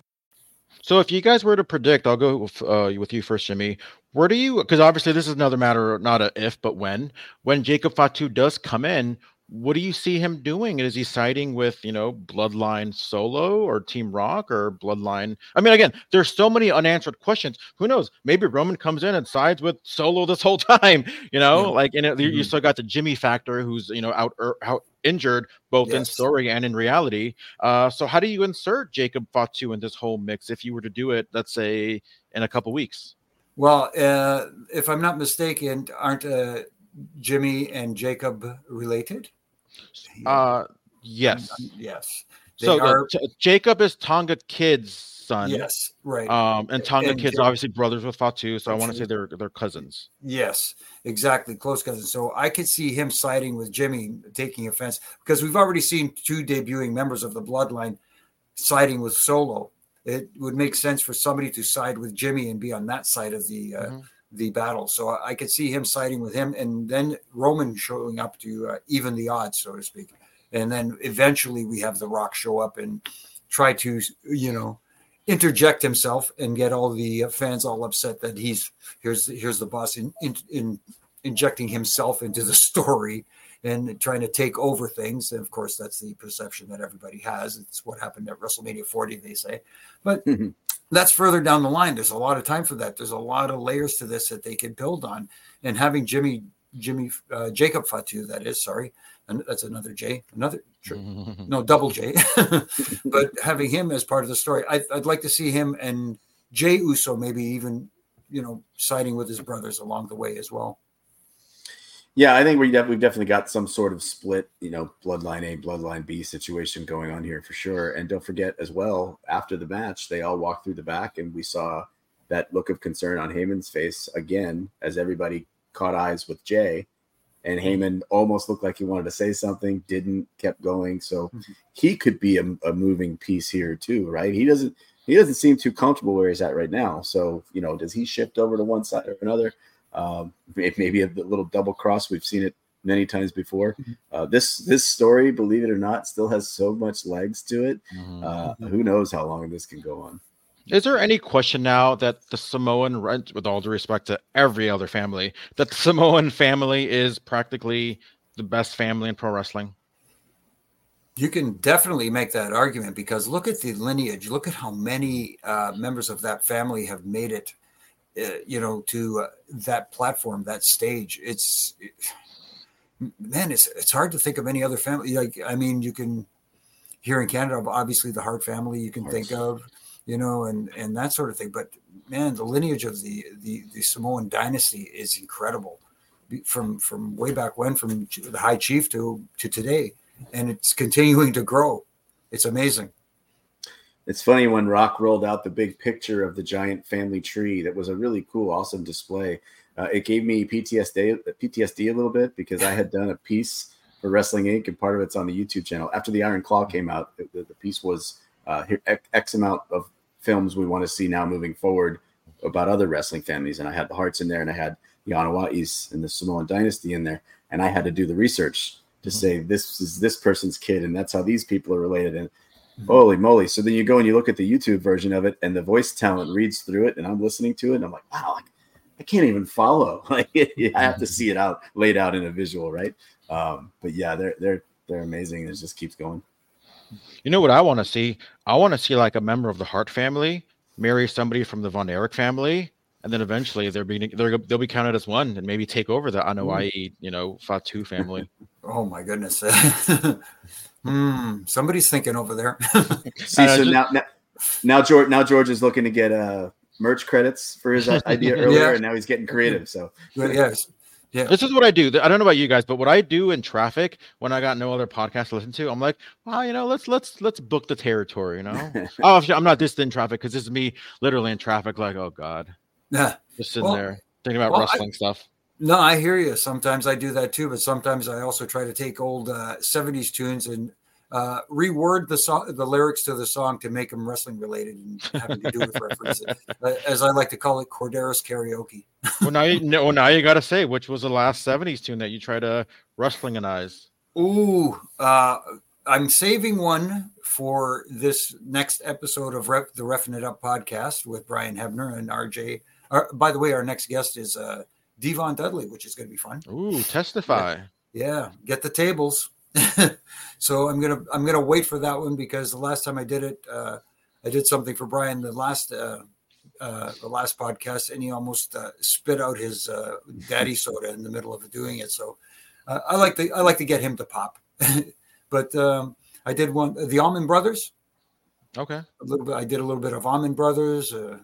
So if you guys were to predict, I'll go with, uh, with you first, Jimmy. Where do you, because obviously this is another matter, not a if, but when, when Jacob Fatu does come in, what do you see him doing? Is he siding with, you know, Bloodline Solo or Team Rock or Bloodline? I mean, again, there's so many unanswered questions. Who knows? Maybe Roman comes in and sides with Solo this whole time, you know, yeah. like, and it, mm-hmm. you still got the Jimmy factor who's, you know, out, er, out injured, both yes. in story and in reality. Uh, so how do you insert Jacob Fatu in this whole mix if you were to do it, let's say, in a couple weeks? Well, uh, if I'm not mistaken, aren't uh, Jimmy and Jacob related? Uh, yes. Um, yes. They so are... the, t- Jacob is Tonga Kid's son. Yes, right. Um, and Tonga and Kid's Jacob, obviously brothers with Fatu, so I want to say they're they're cousins. Yes, exactly, close cousins. So I could see him siding with Jimmy, taking offense, because we've already seen two debuting members of the Bloodline siding with Solo. It would make sense for somebody to side with Jimmy and be on that side of the uh, mm-hmm. the battle. So I could see him siding with him, and then Roman showing up to uh, even the odds, so to speak. And then eventually we have The Rock show up and try to, you know, interject himself and get all the fans all upset that he's here's here's the boss in, in, in injecting himself into the story and trying to take over things. And of course, that's the perception that everybody has. It's what happened at WrestleMania forty, they say. But mm-hmm. that's further down the line. There's a lot of time for that. There's a lot of layers to this that they can build on. And having Jimmy, Jimmy, uh, Jacob Fatu, that is, sorry, and that's another J, another, no, double J. But having him as part of the story, I, I'd like to see him and Jey Uso maybe even, you know, siding with his brothers along the way as well. Yeah, I think we def- we've definitely got some sort of split, you know, Bloodline A, Bloodline B situation going on here for sure. And don't forget as well, after the match, they all walked through the back and we saw that look of concern on Heyman's face again as everybody caught eyes with Jay. And Heyman almost looked like he wanted to say something, didn't, kept going. So mm-hmm. he could be a, a moving piece here too, right? He doesn't he doesn't seem too comfortable where he's at right now. So, you know, does he shift over to one side or another? Um, maybe a little double cross. We've seen it many times before. Uh, this this story, believe it or not, still has so much legs to it. Uh, who knows how long this can go on? Is there any question now that the Samoan, with all due respect to every other family, that the Samoan family is practically the best family in pro wrestling? You can definitely make that argument because look at the lineage. Look at how many uh, members of that family have made it. Uh, you know, to uh, that platform, that stage. It's it, man, it's it's hard to think of any other family. Like, I mean, you can here in Canada, obviously the Hart family you can Hearts. think of, you know, and and that sort of thing. But man, the lineage of the the, the Samoan dynasty is incredible, from from way back when, from the High Chief to to today, and it's continuing to grow. It's amazing. It's funny when Rock rolled out the big picture of the giant family tree. That was a really cool, awesome display. Uh, it gave me P T S D, P T S D a little bit because I had done a piece for Wrestling Incorporated, and part of it's on the YouTube channel. After the Iron Claw came out, the, the piece was uh, X amount of films we want to see now moving forward about other wrestling families. And I had the Hearts in there, and I had the Anawa'is and the Samoan Dynasty in there. And I had to do the research to say this is this person's kid, and that's how these people are related. And holy moly. So then you go and you look at the YouTube version of it and the voice talent reads through it and I'm listening to it and I'm like, wow, like, I can't even follow. Like I have to see it out laid out in a visual. Right. Um, but yeah, they're, they're, they're amazing. It just keeps going. You know what I want to see? I want to see like a member of the Hart family marry somebody from the Von Erich family. And then eventually they're being, they're, they'll be counted as one and maybe take over the Anoa'i, you know, Fatu family. Oh my goodness. Mm, somebody's thinking over there. See, so just, now, now, now George, now George is looking to get uh, merch credits for his idea earlier, yeah. and now he's getting creative. So, yes, yeah. This is what I do. I don't know about you guys, but what I do in traffic when I got no other podcast to listen to, I'm like, well, you know, let's let's let's book the territory. You know, oh, I'm not just in traffic because this is me literally in traffic. Like, oh god, yeah, just sitting well, there thinking about well, wrestling I, stuff. No, I hear you. Sometimes I do that too, but sometimes I also try to take old uh, seventies tunes and uh, reword the song, the lyrics to the song to make them wrestling related and having to do with references. Uh, as I like to call it, Corderos karaoke. Well, now you no, now you got to say which was the last seventies tune that you try to wrestlingize. Ooh, uh, I'm saving one for this next episode of Ref, the Reffing It Up podcast with Brian Hebner and R J. Uh, by the way, our next guest is. Uh, Devon Dudley, which is going to be fun. Ooh, testify. Yeah, yeah. Get the tables. So I'm gonna I'm gonna wait for that one because the last time I did it, uh, I did something for Brian the last uh, uh, the last podcast, and he almost uh, spit out his uh, daddy soda in the middle of doing it. So uh, I like to I like to get him to pop. But um, I did one the Allman Brothers. Okay, a little bit. I did a little bit of Allman Brothers. Uh,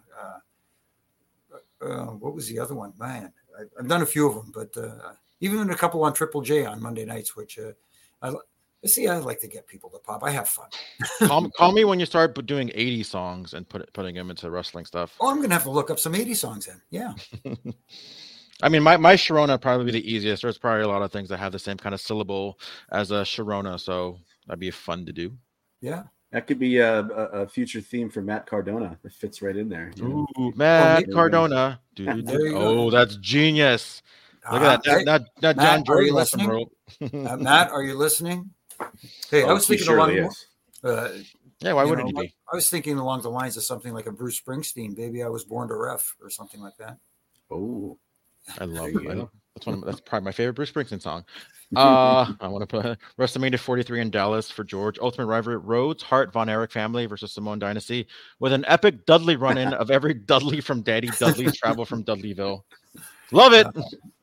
uh, uh, what was the other one, man? I've done a few of them, but uh, even a couple on Triple J on Monday nights, which uh, I see. I like to get people to pop. I have fun. call, call me when you start doing eighty songs and put putting them into wrestling stuff. Oh, I'm gonna have to look up some eighty songs then. Yeah. I mean, my my Sharona probably be the easiest. There's probably a lot of things that have the same kind of syllable as a Sharona, so that'd be fun to do. Yeah. That could be a, a, a future theme for Matt Cardona. It fits right in there. Ooh, Matt oh, Cardona. Dude, oh, that's genius. Look at that. Not, not, not John Jordan lesson, uh, Matt, are you listening? Hey, oh, I was thinking along uh, Yeah, why You wouldn't know, he like, be? I was thinking along the lines of something like a Bruce Springsteen, "Baby, I Was Born to Ref" or something like that. Oh, I love there you I, go. that's one of, that's probably my favorite Bruce Springsteen song. Uh, I want to put WrestleMania forty-three in Dallas for George. Ultimate rivalry: Rhodes, Hart, Von Erich family versus Samoan Dynasty, with an epic Dudley run-in of every Dudley from Daddy Dudley's travel from Dudleyville. Love it. Uh,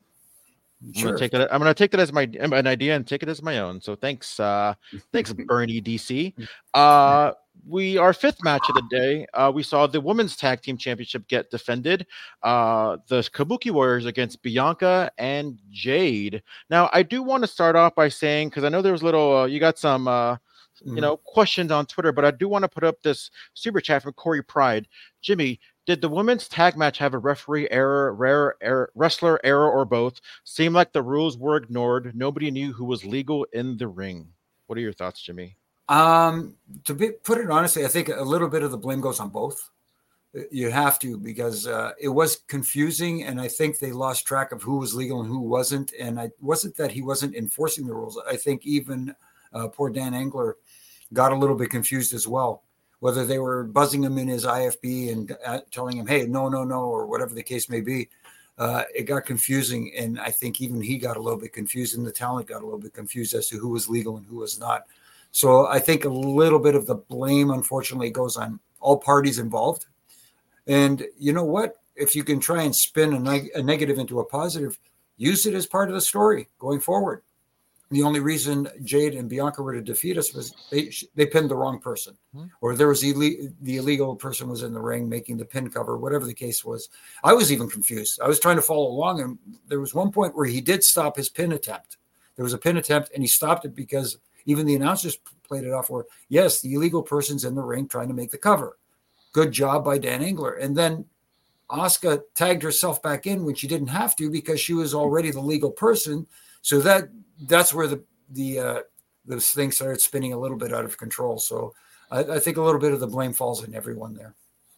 I'm gonna sure. take that. I'm gonna take that as my an idea and take it as my own. So thanks, uh, thanks, Bernie D C. Uh, we our fifth match of the day. Uh, we saw the women's tag team championship get defended. Uh, the Kabuki Warriors against Bianca and Jade. Now, I do want to start off by saying, because I know there was little, uh, you got some, uh, you Mhm. know, questions on Twitter, but I do want to put up this super chat from Corey Pride. Jimmy, did the women's tag match have a referee error, rare error, wrestler error, or both? Seemed like the rules were ignored. Nobody knew who was legal in the ring. What are your thoughts, Jimmy? Um, to be, put it honestly, I think a little bit of the blame goes on both. You have to, because uh, it was confusing, and I think they lost track of who was legal and who wasn't. And I wasn't that he wasn't enforcing the rules. I think even uh, poor Dan Engler got a little bit confused as well, whether they were buzzing him in his I F B and uh, telling him, "Hey, no, no, no," or whatever the case may be. Uh, it got confusing, and I think even he got a little bit confused, and the talent got a little bit confused as to who was legal and who was not. So I think a little bit of the blame, unfortunately, goes on all parties involved. And you know what? If you can try and spin a, neg- a negative into a positive, use it as part of the story going forward. The only reason Jade and Bianca were to defeat us was they they pinned the wrong person, Hmm. or there was ille- the illegal person was in the ring making the pin cover, whatever the case was. I was even confused. I was trying to follow along, and there was one point where he did stop his pin attempt. There was a pin attempt, and he stopped it because even the announcers played it off where, yes, the illegal person's in the ring trying to make the cover. Good job by Dan Engler. And then Asuka tagged herself back in when she didn't have to because she was already the legal person. So that that's where the the uh, those things started spinning a little bit out of control. So I, I think a little bit of the blame falls on everyone there.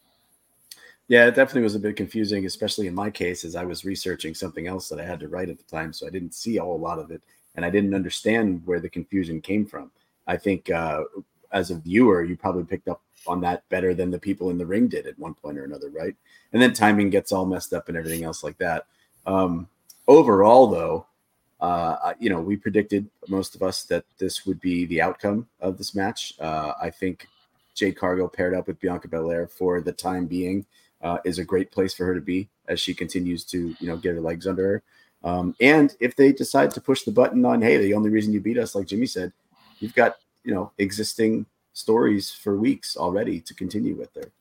Yeah, it definitely was a bit confusing, especially in my case, as I was researching something else that I had to write at the time. So I didn't see a whole lot of it, and I didn't understand where the confusion came from. I think uh, as a viewer, you probably picked up on that better than the people in the ring did at one point or another, right? And then timing gets all messed up and everything else like that. Um, overall, though, uh, you know, we predicted, most of us, that this would be the outcome of this match. Uh, I think Jade Cargill paired up with Bianca Belair for the time being uh, is a great place for her to be as she continues to, you know, get her legs under her. Um, and if they decide to push the button on, hey, the only reason you beat us, like Jimmy said, you've got, you know, existing stories for weeks already to continue with there.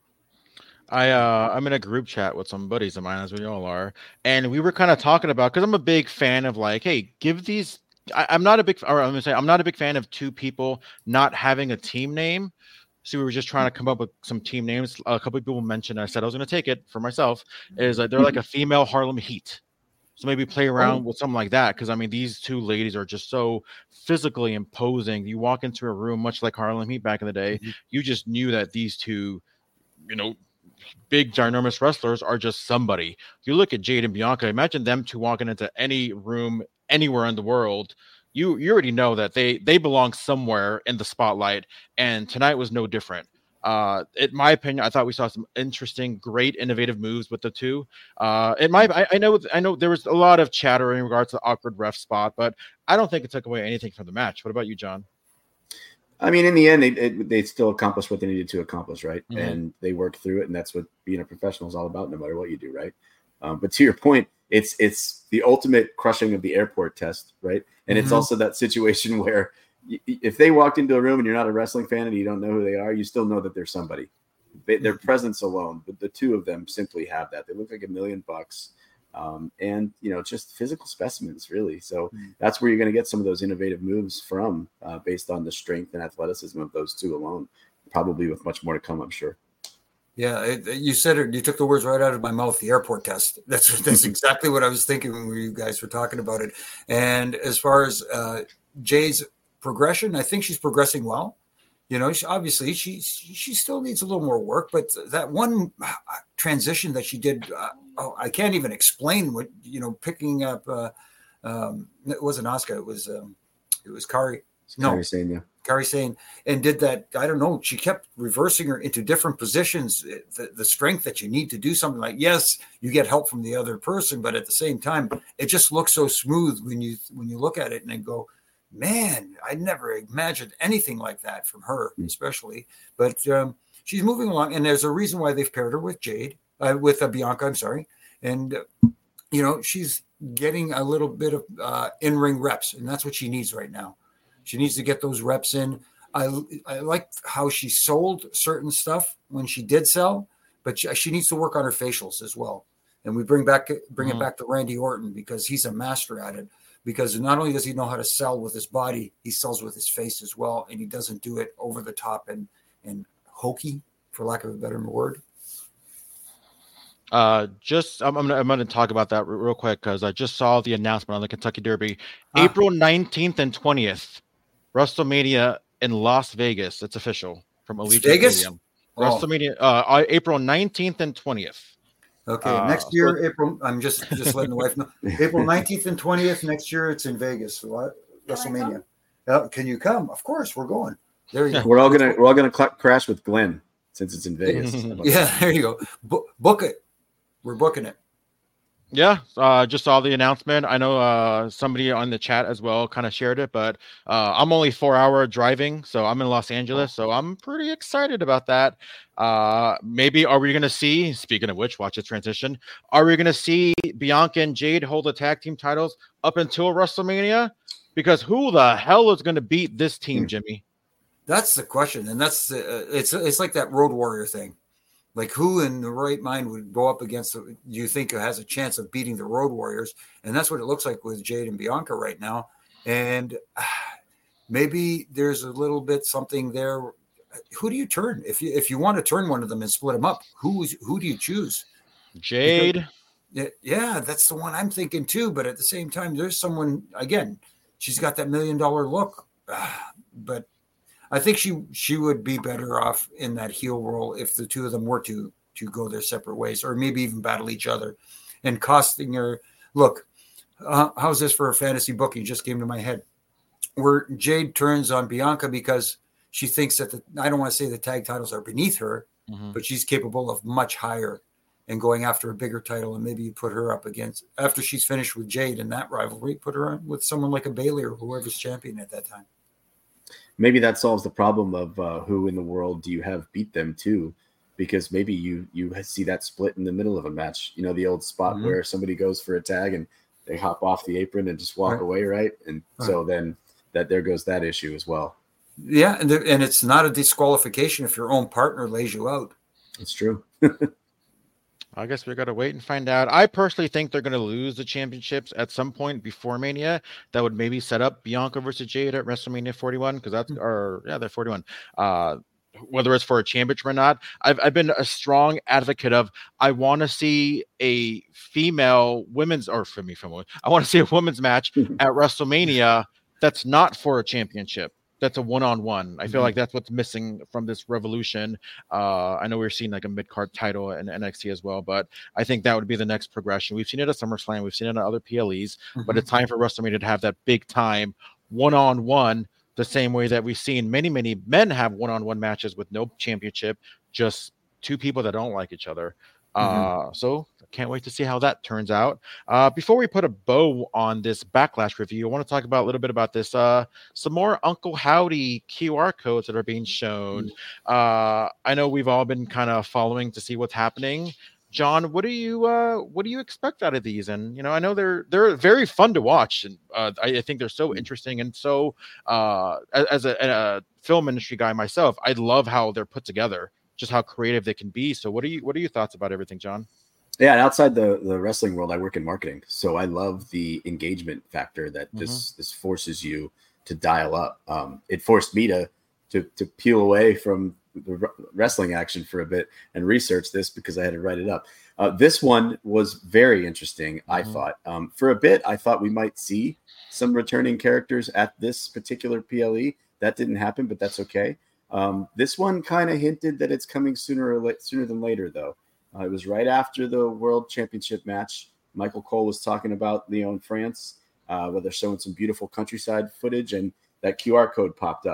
I uh I'm in a group chat with some buddies of mine, as we all are, and we were kind of talking about, because I'm a big fan of, like, hey, give these. I, I'm not a big, or I'm gonna say I'm not a big fan of two people not having a team name. So we were just trying to come up with some team names. A couple of people mentioned. I said I was going to take it for myself. Is like they're like a female Harlem Heat. So maybe play around Oh. with something like that, because I mean these two ladies are just so physically imposing. You walk into a room, much like Harlem Heat back in the day, Mm-hmm. you just knew that these two, you know, big ginormous wrestlers are just somebody. You look at Jade and Bianca, imagine them two walking into any room anywhere in the world. You you already know that they they belong somewhere in the spotlight, and tonight was no different. Uh, in my opinion, I thought we saw some interesting, great, innovative moves with the two. Uh, in my, I, I know, I know there was a lot of chatter in regards to the awkward ref spot, but I don't think it took away anything from the match. What about you, John? I mean, in the end, they it, they still accomplished what they needed to accomplish, right? Mhm. And they worked through it, and that's what being a professional is all about, no matter what you do, right? Um, but to your point, it's it's the ultimate crushing of the airport test, right? And it's Mhm. also that situation where y- if they walked into a room and you're not a wrestling fan and you don't know who they are, you still know that they're somebody. They, their presence alone, but the two of them simply have that. They look like a million bucks. Um, and, you know, just physical specimens, really. So that's where you're going to get some of those innovative moves from, uh, based on the strength and athleticism of those two alone, probably with much more to come, I'm sure. Yeah, it, you said it. You took the words right out of my mouth. The airport test. That's that's exactly what I was thinking when you guys were talking about it. And as far as uh, Jay's progression, I think she's progressing well. You know, she, obviously she she still needs a little more work, but that one transition that she did, uh, oh, I can't even explain what, you know, picking up. Uh, um, it wasn't Asuka. It was um, it was Kari. It's No, Kairi Sane, yeah. Kairi Sane, and did that. I don't know. She kept reversing her into different positions. The, the strength that you need to do something like, yes, you get help from the other person, but at the same time, it just looks so smooth when you when you look at it and then go, man, I never imagined anything like that from her, especially. But um, she's moving along, and there's a reason why they've paired her with Jade, uh, with uh, Bianca. I'm sorry, and uh, you know she's getting a little bit of uh, in-ring reps, and that's what she needs right now. She needs to get those reps in. I I like how she sold certain stuff when she did sell, but she, she needs to work on her facials as well. And we bring back bring mm-hmm. it back to Randy Orton because he's a master at it. Because not only does he know how to sell with his body, he sells with his face as well, and he doesn't do it over the top and and hokey, for lack of a better word. Uh, just I'm I'm gonna, I'm gonna talk about that real quick because I just saw the announcement on the Kentucky Derby, ah. April nineteenth and twentieth, WrestleMania in Las Vegas. It's official from Allegiant Vegas? Stadium. Oh. WrestleMania, uh, April nineteenth and twentieth. Okay, uh, next year, so, April. I'm just just letting the wife know. April nineteenth and twentieth next year. It's in Vegas. What? WrestleMania. Uh, can you come? Of course, we're going. There you go. We're all gonna we're all gonna cl- crash with Glenn since it's in Vegas. Yeah, there you go. Bo- book it. We're booking it. Yeah, uh, just saw the announcement. I know uh, somebody on the chat as well kind of shared it, but uh, I'm only four hour driving, so I'm in Los Angeles, so I'm pretty excited about that. Uh, maybe are we going to see, speaking of which, watch the transition, are we going to see Bianca and Jade hold the tag team titles up until WrestleMania? Because who the hell is going to beat this team, Jimmy? That's the question, and that's uh, it's it's like that Road Warrior thing. Like, who in the right mind would go up against, the, you think, has a chance of beating the Road Warriors? And that's what it looks like with Jade and Bianca right now. And uh, maybe there's a little bit something there. Who do you turn? If you if you want to turn one of them and split them up, who is, who do you choose? Jade. Because, yeah, that's the one I'm thinking too. But at the same time, there's someone, again, she's got that million dollar look. Uh, but I think she she would be better off in that heel role if the two of them were to to go their separate ways, or maybe even battle each other, and costing her. Look, uh, how's this for a fantasy booking? Just came to my head, where Jade turns on Bianca because she thinks that the, I don't want to say the tag titles are beneath her, mm-hmm. but she's capable of much higher and going after a bigger title. And maybe you put her up against, after she's finished with Jade in that rivalry, put her on with someone like a Bayley or whoever's champion at that time. Maybe that solves the problem of uh, who in the world do you have beat them too, because maybe you you see that split in the middle of a match. You know, the old spot mm-hmm. where somebody goes for a tag and they hop off the apron and just walk right. away, right? And right. so then that there goes that issue as well. Yeah, and there, and it's not a disqualification if your own partner lays you out. It's true. I guess we got to wait and find out. I personally think they're going to lose the championships at some point before Mania. That would maybe set up Bianca versus Jade at WrestleMania forty-one, because that's, or yeah, they're forty-one. Uh, whether it's for a championship or not, I've I've been a strong advocate of I want to see a female women's or for me, from I want to see a women's match at WrestleMania that's not for a championship. That's a one-on-one. I feel mm-hmm. like that's what's missing from this revolution. Uh, I know we're seeing like a mid-card title in N X T as well, but I think that would be the next progression. We've seen it at SummerSlam. We've seen it at other P L Es, mm-hmm. but it's time for WrestleMania to have that big-time one-on-one, the same way that we've seen many, many men have one-on-one matches with no championship, just two people that don't like each other. Mm-hmm. Uh, so can't wait to see how that turns out. Uh, before we put a bow on this Backlash review, I want to talk about a little bit about this. Uh, some more Uncle Howdy Q R codes that are being shown. Uh, I know we've all been kind of following to see what's happening. John, what do you uh, what do you expect out of these? And you know, I know they're they're very fun to watch, and uh, I, I think they're so interesting and so. Uh, as a, a film industry guy myself, I love how they're put together. Just how creative they can be. So what are you what are your thoughts about everything, John? Yeah, and outside the, the wrestling world, I work in marketing. So I love the engagement factor that this mm-hmm. this forces you to dial up. Um, it forced me to to to peel away from the wrestling action for a bit and research this because I had to write it up. Uh, this one was very interesting, mm-hmm. I thought. Um, for a bit, I thought we might see some returning characters at this particular P L E. That didn't happen, but that's okay. Um, this one kind of hinted that it's coming sooner or la- sooner than later, though. Uh, it was right after the World Championship match. Michael Cole was talking about Lyon, France, uh, where they're showing some beautiful countryside footage, and that Q R code popped up.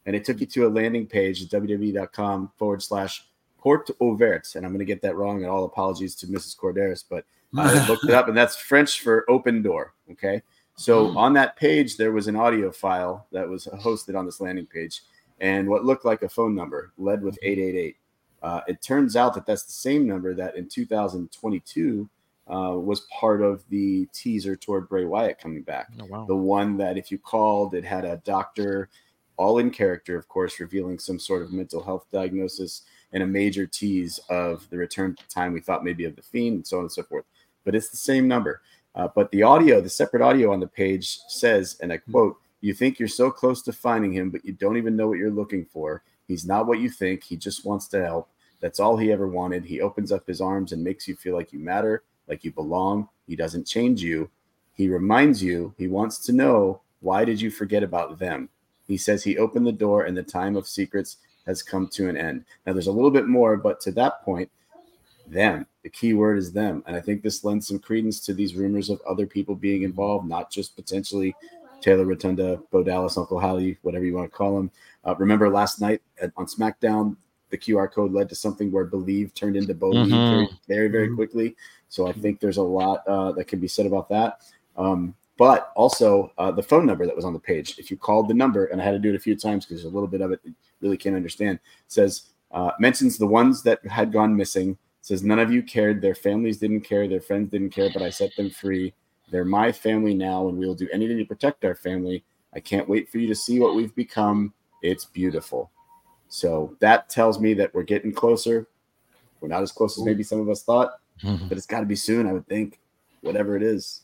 and it took you to a landing page at www.com forward slash Porte Ouverte. And I'm going to get that wrong, and all apologies to Missus Corderis, but I looked it up, and that's French for open door. Okay. So on that page, there was an audio file that was hosted on this landing page, and what looked like a phone number led with eight eight eight. Uh, it turns out that that's the same number that in two thousand twenty-two uh, was part of the teaser toward Bray Wyatt coming back. Oh, wow. The one that if you called, it had a doctor, all in character, of course, revealing some sort of mental health diagnosis and a major tease of the return time we thought maybe of The Fiend and so on and so forth. But it's the same number. Uh, but the audio, the separate audio on the page says, and I quote, "You think you're so close to finding him, but you don't even know what you're looking for. He's not what you think. He just wants to help. That's all he ever wanted. He opens up his arms and makes you feel like you matter, like you belong. He doesn't change you. He reminds you. He wants to know, why did you forget about them? He says he opened the door and the time of secrets has come to an end." Now, there's a little bit more, but to that point, them. The key word is them. And I think this lends some credence to these rumors of other people being involved, not just potentially Taylor Rotunda, Bo Dallas, Uncle Howdy, whatever you want to call him. Uh, remember last night at, on SmackDown, the Q R code led to something where Believe turned into Believe Mhm. very, very, very quickly. So I think there's a lot uh, that can be said about that. Um, but also uh, the phone number that was on the page, if you called the number, and I had to do it a few times because there's a little bit of it that really can't understand, says, uh, mentions the ones that had gone missing, says none of you cared, their families didn't care, their friends didn't care, but I set them free. They're my family now, and we'll do anything to protect our family. I can't wait for you to see what we've become. It's beautiful. So that tells me that we're getting closer. We're not as close as maybe some of us thought, but it's got to be soon, I would think, whatever it is.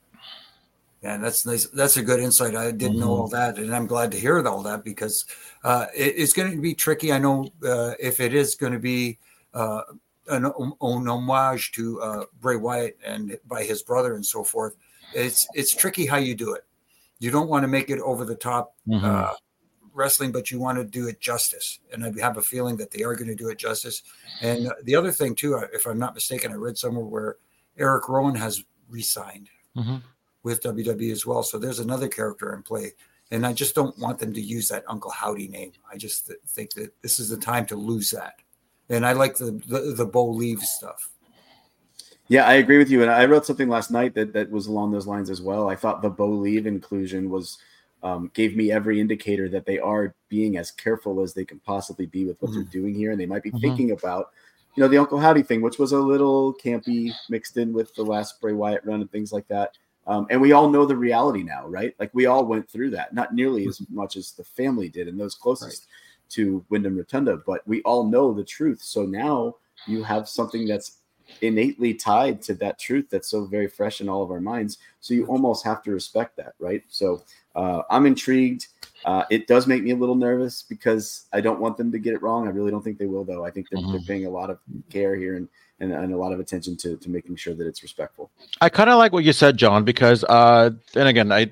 Yeah, that's nice. That's a good insight. I didn't know all that, and I'm glad to hear all that because uh, it, it's going to be tricky. I know uh, if it is going to be uh, an, an homage to uh, Bray Wyatt and by his brother and so forth, it's it's tricky how you do it. You don't want to make it over the top Mm-hmm. uh, wrestling, but you want to do it justice. And I have a feeling that they are going to do it justice. And the other thing too, if I'm not mistaken, I read somewhere where Eric Rowan has re-signed Mm-hmm. with W W E as well. So there's another character in play. And I just don't want them to use that Uncle Howdy name. I just th- think that this is the time to lose that. And I like the the, the Bo Leave stuff. Yeah, I agree with you. And I wrote something last night that, that was along those lines as well. I thought the Bo Leave inclusion was um, gave me every indicator that they are being as careful as they can possibly be with what Mm-hmm. they're doing here. And they might be Mhm. thinking about, you know, the Uncle Howdy thing, which was a little campy mixed in with the last Bray Wyatt run and things like that. Um, and we all know the reality now, right? Like we all went through that, not nearly as much as the family did and those closest to Wyndham Rotunda, but we all know the truth. So now you have something that's innately tied to that truth that's so very fresh in all of our minds. So you almost have to respect that, right? So uh, I'm intrigued. Uh, it does make me a little nervous because I don't want them to get it wrong. I really don't think they will, though. I think they're, Mhm. they're paying a lot of care here and, and, and a lot of attention to, to making sure that it's respectful. I kind of like what you said, John, because uh, and again, I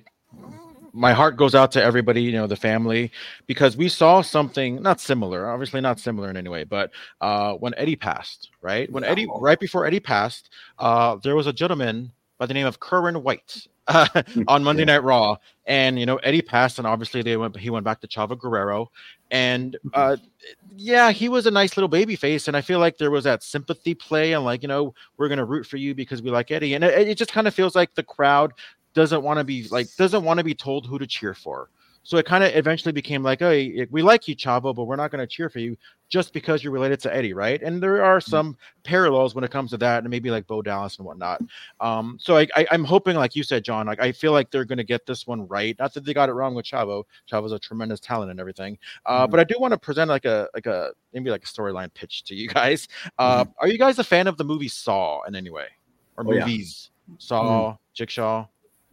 my heart goes out to everybody, you know, the family, because we saw something not similar, obviously not similar in any way, but uh, when Eddie passed, right? When Yeah. Eddie, right before Eddie passed, uh, there was a gentleman by the name of Kerwin White uh, on Monday Yeah. Night Raw, and you know, Eddie passed, and obviously they went, he went back to Chavo Guerrero, and uh, yeah, he was a nice little baby face, and I feel like there was that sympathy play, and like, you know, we're gonna root for you because we like Eddie, and it, it just kind of feels like the crowd doesn't want to be like doesn't want to be told who to cheer for. So it kind of eventually became like, hey, we like you, Chavo, but we're not going to cheer for you just because you're related to Eddie, right? And there are some parallels when it comes to that, and maybe like Bo Dallas and whatnot. Um, so I, I, I'm hoping, like you said, John, like I feel like they're going to get this one right. Not that they got it wrong with Chavo. Chavo's a tremendous talent and everything. Uh, Mhm. But I do want to present like a like a maybe like a storyline pitch to you guys. Uh, Are you guys a fan of the movie Saw in any way, or Oh, yeah. movies? Saw, Jigsaw.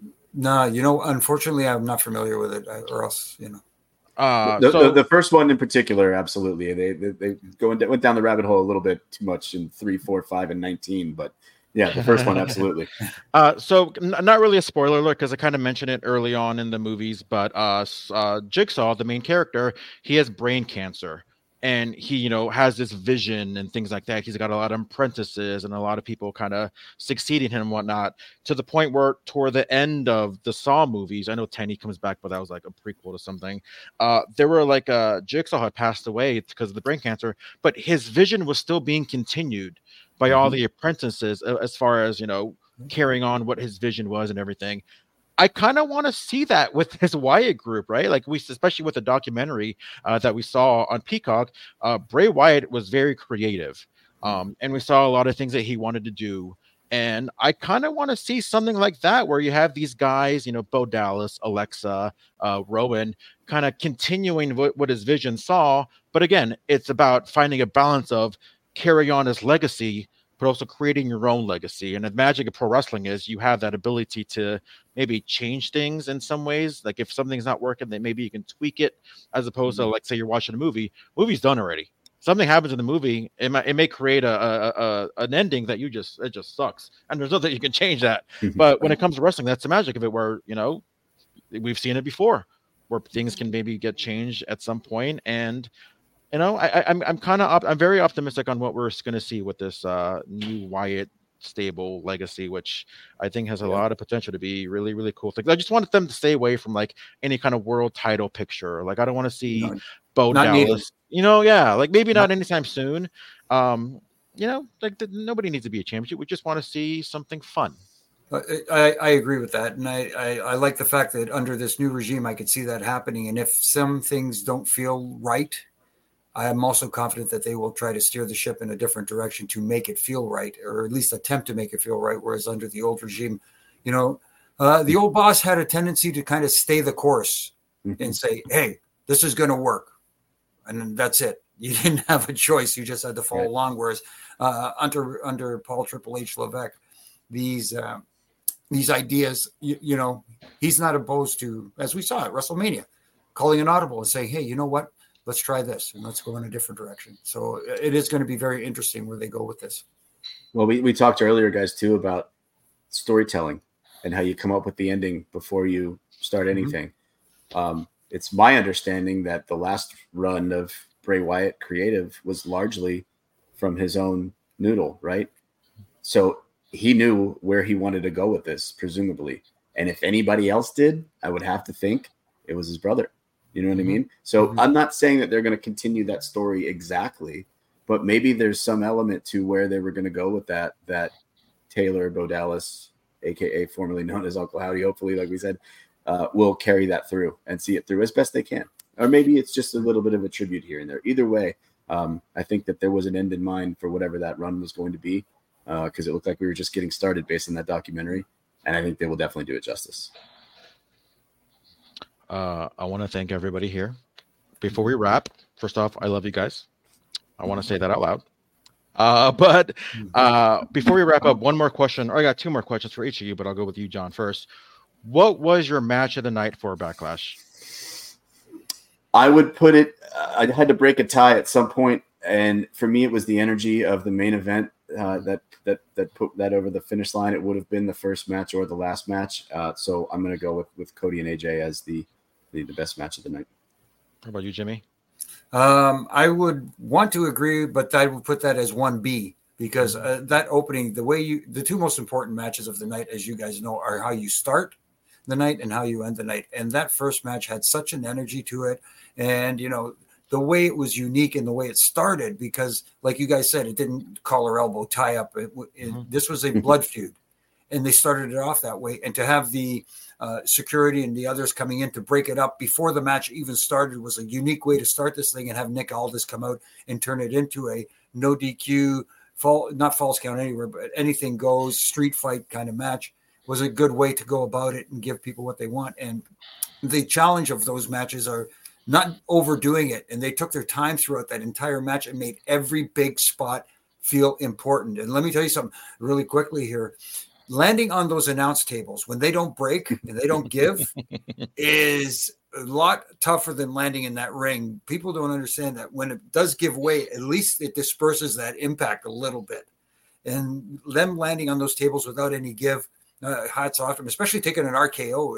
No, you know, unfortunately, I'm not familiar with it, I- or else, you know. Uh, the, so the, the first one in particular, absolutely. They they, they go into, went down the rabbit hole a little bit too much in three, four, five, and nineteen. But yeah, the first one, absolutely. Uh, so n- not really a spoiler alert because I kind of mentioned it early on in the movies, but uh, s- uh, Jigsaw, the main character, he has brain cancer. and he, you know, has this vision and things like that. He's got a lot of apprentices and a lot of people kind of succeeding him and whatnot, to the point where toward the end of the Saw movies, I know Tenny comes back, but that was like a prequel to something. Uh, there were like uh, Jigsaw had passed away because of the brain cancer, but his vision was still being continued by mm-hmm. all the apprentices as far as, you know, carrying on what his vision was and everything. I kind of want to see that with his Wyatt group, right? Like we, especially with the documentary uh, that we saw on Peacock, uh, Bray Wyatt was very creative, um, and we saw a lot of things that he wanted to do. And I kind of want to see something like that, where you have these guys, you know, Bo Dallas, Alexa, uh, Rowan, kind of continuing what, what his vision saw. But again, it's about finding a balance of carry on his legacy, but also creating your own legacy. And the magic of pro wrestling is you have that ability to maybe change things in some ways. Like if something's not working, then maybe you can tweak it, as opposed mm-hmm. to, like, say you're watching a movie, movie's done already. Something happens in the movie, it might, it may create a, a, a an ending that you just, it just sucks. And there's nothing you can change that. But when it comes to wrestling, that's the magic of it, where, you know, we've seen it before, where things can maybe get changed at some point. And you know, I, I'm I'm kind of op- I'm very optimistic on what we're going to see with this uh, new Wyatt stable legacy, which I think has a yeah. lot of potential to be really, really cool things. I just wanted them to stay away from like any kind of world title picture. Like I don't want to see no, Bo Dallas. Needed. You know, yeah, like maybe not, not anytime soon. Um, you know, like the, nobody needs to be a championship. We just want to see something fun. I, I agree with that. And I, I, I like the fact that under this new regime, I could see that happening. And if some things don't feel right, I am also confident that they will try to steer the ship in a different direction to make it feel right, or at least attempt to make it feel right. Whereas under the old regime, you know, uh, the old boss had a tendency to kind of stay the course mm-hmm. and say, hey, this is going to work. And that's it. You didn't have a choice. You just had to follow right. along. Whereas uh, under under Paul Triple H Levesque, these uh, these ideas, you, you know, he's not opposed to, as we saw at WrestleMania, calling an audible and saying, hey, you know what? Let's try this and let's go in a different direction. So it is going to be very interesting where they go with this. Well, we, we talked earlier, guys, too, about storytelling and how you come up with the ending before you start anything. Mm-hmm. Um, it's my understanding that the last run of Bray Wyatt creative was largely from his own noodle, right? So he knew where he wanted to go with this, presumably. And if anybody else did, I would have to think it was his brother. You know what mm-hmm. I mean? So mm-hmm. I'm not saying that they're going to continue that story exactly, but maybe there's some element to where they were going to go with that, that Taylor Bo Dallas, A K A formerly known as Uncle Howdy, hopefully, like we said, uh, will carry that through and see it through as best they can. Or maybe it's just a little bit of a tribute here and there. Either way, um, I think that there was an end in mind for whatever that run was going to be, because uh, it looked like we were just getting started based on that documentary. And I think they will definitely do it justice. Uh, I want to thank everybody here. Before we wrap, first off, I love you guys. I want to say that out loud. Uh, but uh, before we wrap up, one more question. Or I got two more questions for each of you, but I'll go with you, John, first. What was your match of the night for Backlash? I would put it, uh, I had to break a tie at some point, and for me, it was the energy of the main event uh, that that that put that over the finish line. It would have been the first match or the last match. Uh, so I'm going to go with, with Cody and A J as the The, the best match of the night. How about you, Jimmy? Um, I would want to agree, but I would put that as one B because uh, that opening, the way you, the two most important matches of the night, as you guys know, are how you start the night and how you end the night. And that first match had such an energy to it. And, you know, the way it was unique in the way it started, because like you guys said, it didn't collar elbow tie up. It, it, mm-hmm. This was a blood feud. And they started it off that way. And to have the uh, security and the others coming in to break it up before the match even started was a unique way to start this thing and have Nick Aldis come out and turn it into a no D Q, fall, not false count anywhere, but anything goes, street fight kind of match was a good way to go about it and give people what they want. And the challenge of those matches are not overdoing it. And they took their time throughout that entire match and made every big spot feel important. And let me tell you something really quickly here. Landing on those announce tables when they don't break and they don't give is a lot tougher than landing in that ring. People don't understand that when it does give way, at least it disperses that impact a little bit. And them landing on those tables without any give, uh, hats off them, especially taking an R K O. It,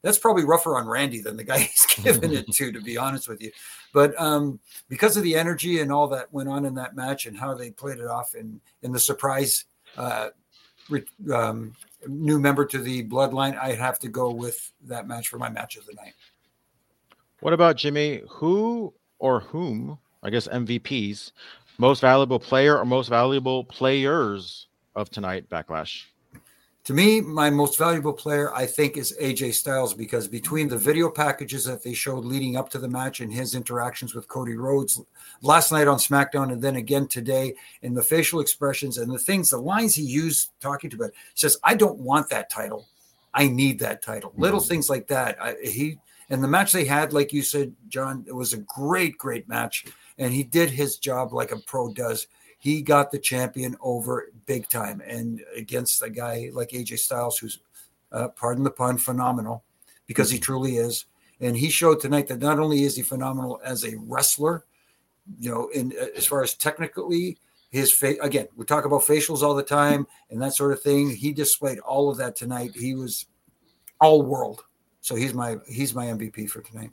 that's probably rougher on Randy than the guy he's given it to, to be honest with you. But um, because of the energy and all that went on in that match and how they played it off in, in the surprise uh, um, new member to the bloodline, I have to go with that match for my match of the night. What about Jimmy? Who or whom, I guess M V Ps, most valuable player or most valuable players of tonight Backlash? To me, my most valuable player, I think, is A J Styles, because between the video packages that they showed leading up to the match and his interactions with Cody Rhodes last night on SmackDown and then again today, and the facial expressions and the things, the lines he used talking to it, says, I don't want that title. I need that title. Mm-hmm. Little things like that. I, he and the match they had, like you said, John, it was a great, great match. And he did his job like a pro does. He got the champion over big time, and against a guy like A J Styles, who's, uh, pardon the pun, phenomenal, because he truly is. And he showed tonight that not only is he phenomenal as a wrestler, you know, in as far as technically, his face, again, we talk about facials all the time and that sort of thing. He displayed all of that tonight. He was all world. So he's my he's my M V P for tonight.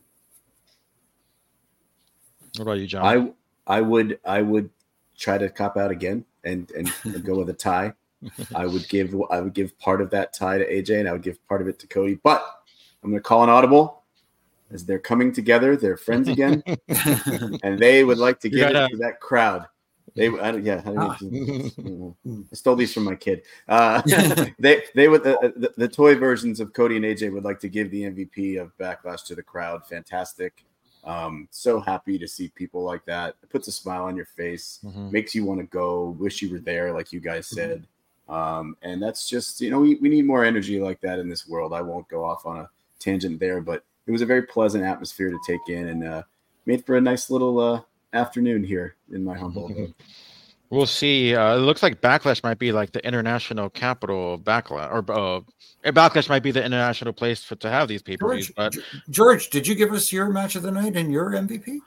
What about you, John? I I would I would. try to cop out again and, and, and go with a tie. I would give I would give part of that tie to A J, and I would give part of it to Cody. But I'm going to call an audible as they're coming together. They're friends again, and they would like to give yeah, it to that crowd. They, I, yeah, I, ah. I stole these from my kid. Uh, they, they would the, the, the toy versions of Cody and A J would like to give the M V P of Backlash to the crowd. Fantastic. Um, so happy to see people like that. It puts a smile on your face, mm-hmm. makes you want to go, wish you were there, like you guys said. Mm-hmm. Um, and that's just, you know, we, we need more energy like that in this world. I won't go off on a tangent there, but it was a very pleasant atmosphere to take in, and uh, made for a nice little uh, afternoon here in my humble abode. We'll see. Uh, it looks like Backlash might be like the international capital of Backlash, or uh, Backlash might be the international place for to have these pay-per-views. But George, did you give us your match of the night and your M V P?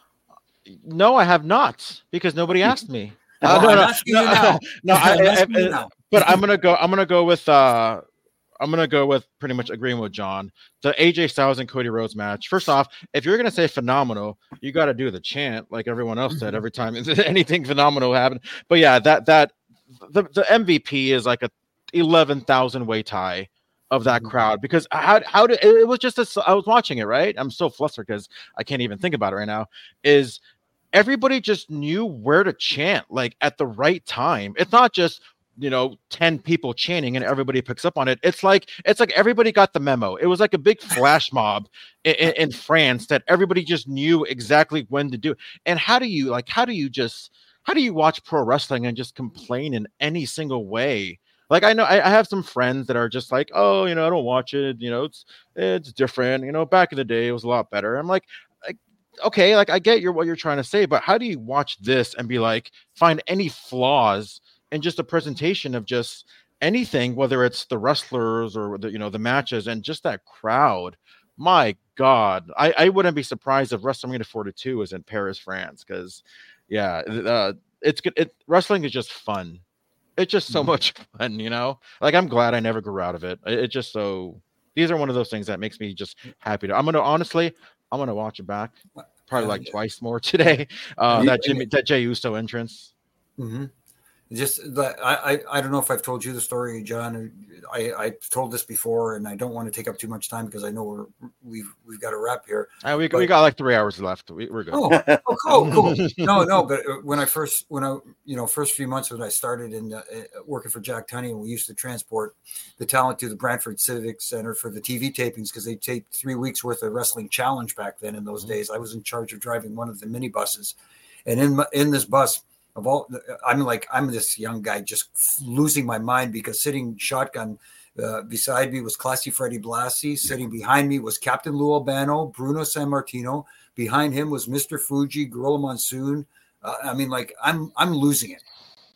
No, I have not, because nobody asked me. Uh, no, no, no, no, no. I, I, I, but I'm gonna go. I'm gonna go with. Uh, I'm gonna go with pretty much agreeing with John. The A J Styles and Cody Rhodes match. First off, if you're gonna say phenomenal, you got to do the chant like everyone else said every time anything phenomenal happened. But yeah, that that the the M V P is like a eleven thousand way tie of that crowd, because how how did it was just a, I was watching it, right? I'm so flustered because I can't even think about it right now. Is everybody just knew where to chant like at the right time? It's not just, you know, ten people chanting and everybody picks up on it. It's like it's like everybody got the memo. It was like a big flash mob in, in, in France that everybody just knew exactly when to do. And how do you like how do you just how do you watch pro wrestling and just complain in any single way? Like, I know I, I have some friends that are just like, oh, you know, I don't watch it. You know, it's it's different. You know, back in the day, it was a lot better. I'm like, like okay, like I get your what you're trying to say, but how do you watch this and be like, find any flaws in just a presentation of just anything, whether it's the wrestlers or the, you know, the matches and just that crowd? My God, I, I wouldn't be surprised if WrestleMania forty-two is in Paris, France, because yeah, uh, it's good. It wrestling is just fun. It's just so much fun, you know. Like, I'm glad I never grew out of it. It, it just so these are one of those things that makes me just happy to. I'm gonna honestly, I'm gonna watch it back probably like twice more today. Uh, that Jimmy, that Jey Uso entrance. Mm-hmm. Just that I, I I don't know if I've told you the story, John. I I told this before, and I don't want to take up too much time because I know we're we've we've got a wrap here. Uh, we but, we got like three hours left. We, we're good. Oh, oh, cool, cool. No, no. But when I first when I you know first few months when I started in uh, working for Jack Tunney, and we used to transport the talent to the Brantford Civic Center for the T V tapings because they taped three weeks worth of Wrestling Challenge back then. In those mm-hmm. days, I was in charge of driving one of the minibuses, and in my, in this bus. Of all, I'm like, I'm this young guy just losing my mind because sitting shotgun uh, beside me was Classy Freddie Blassie. Sitting behind me was Captain Lou Albano, Bruno Sammartino. Behind him was Mister Fuji, Gorilla Monsoon. Uh, I mean, like, I'm I'm losing it.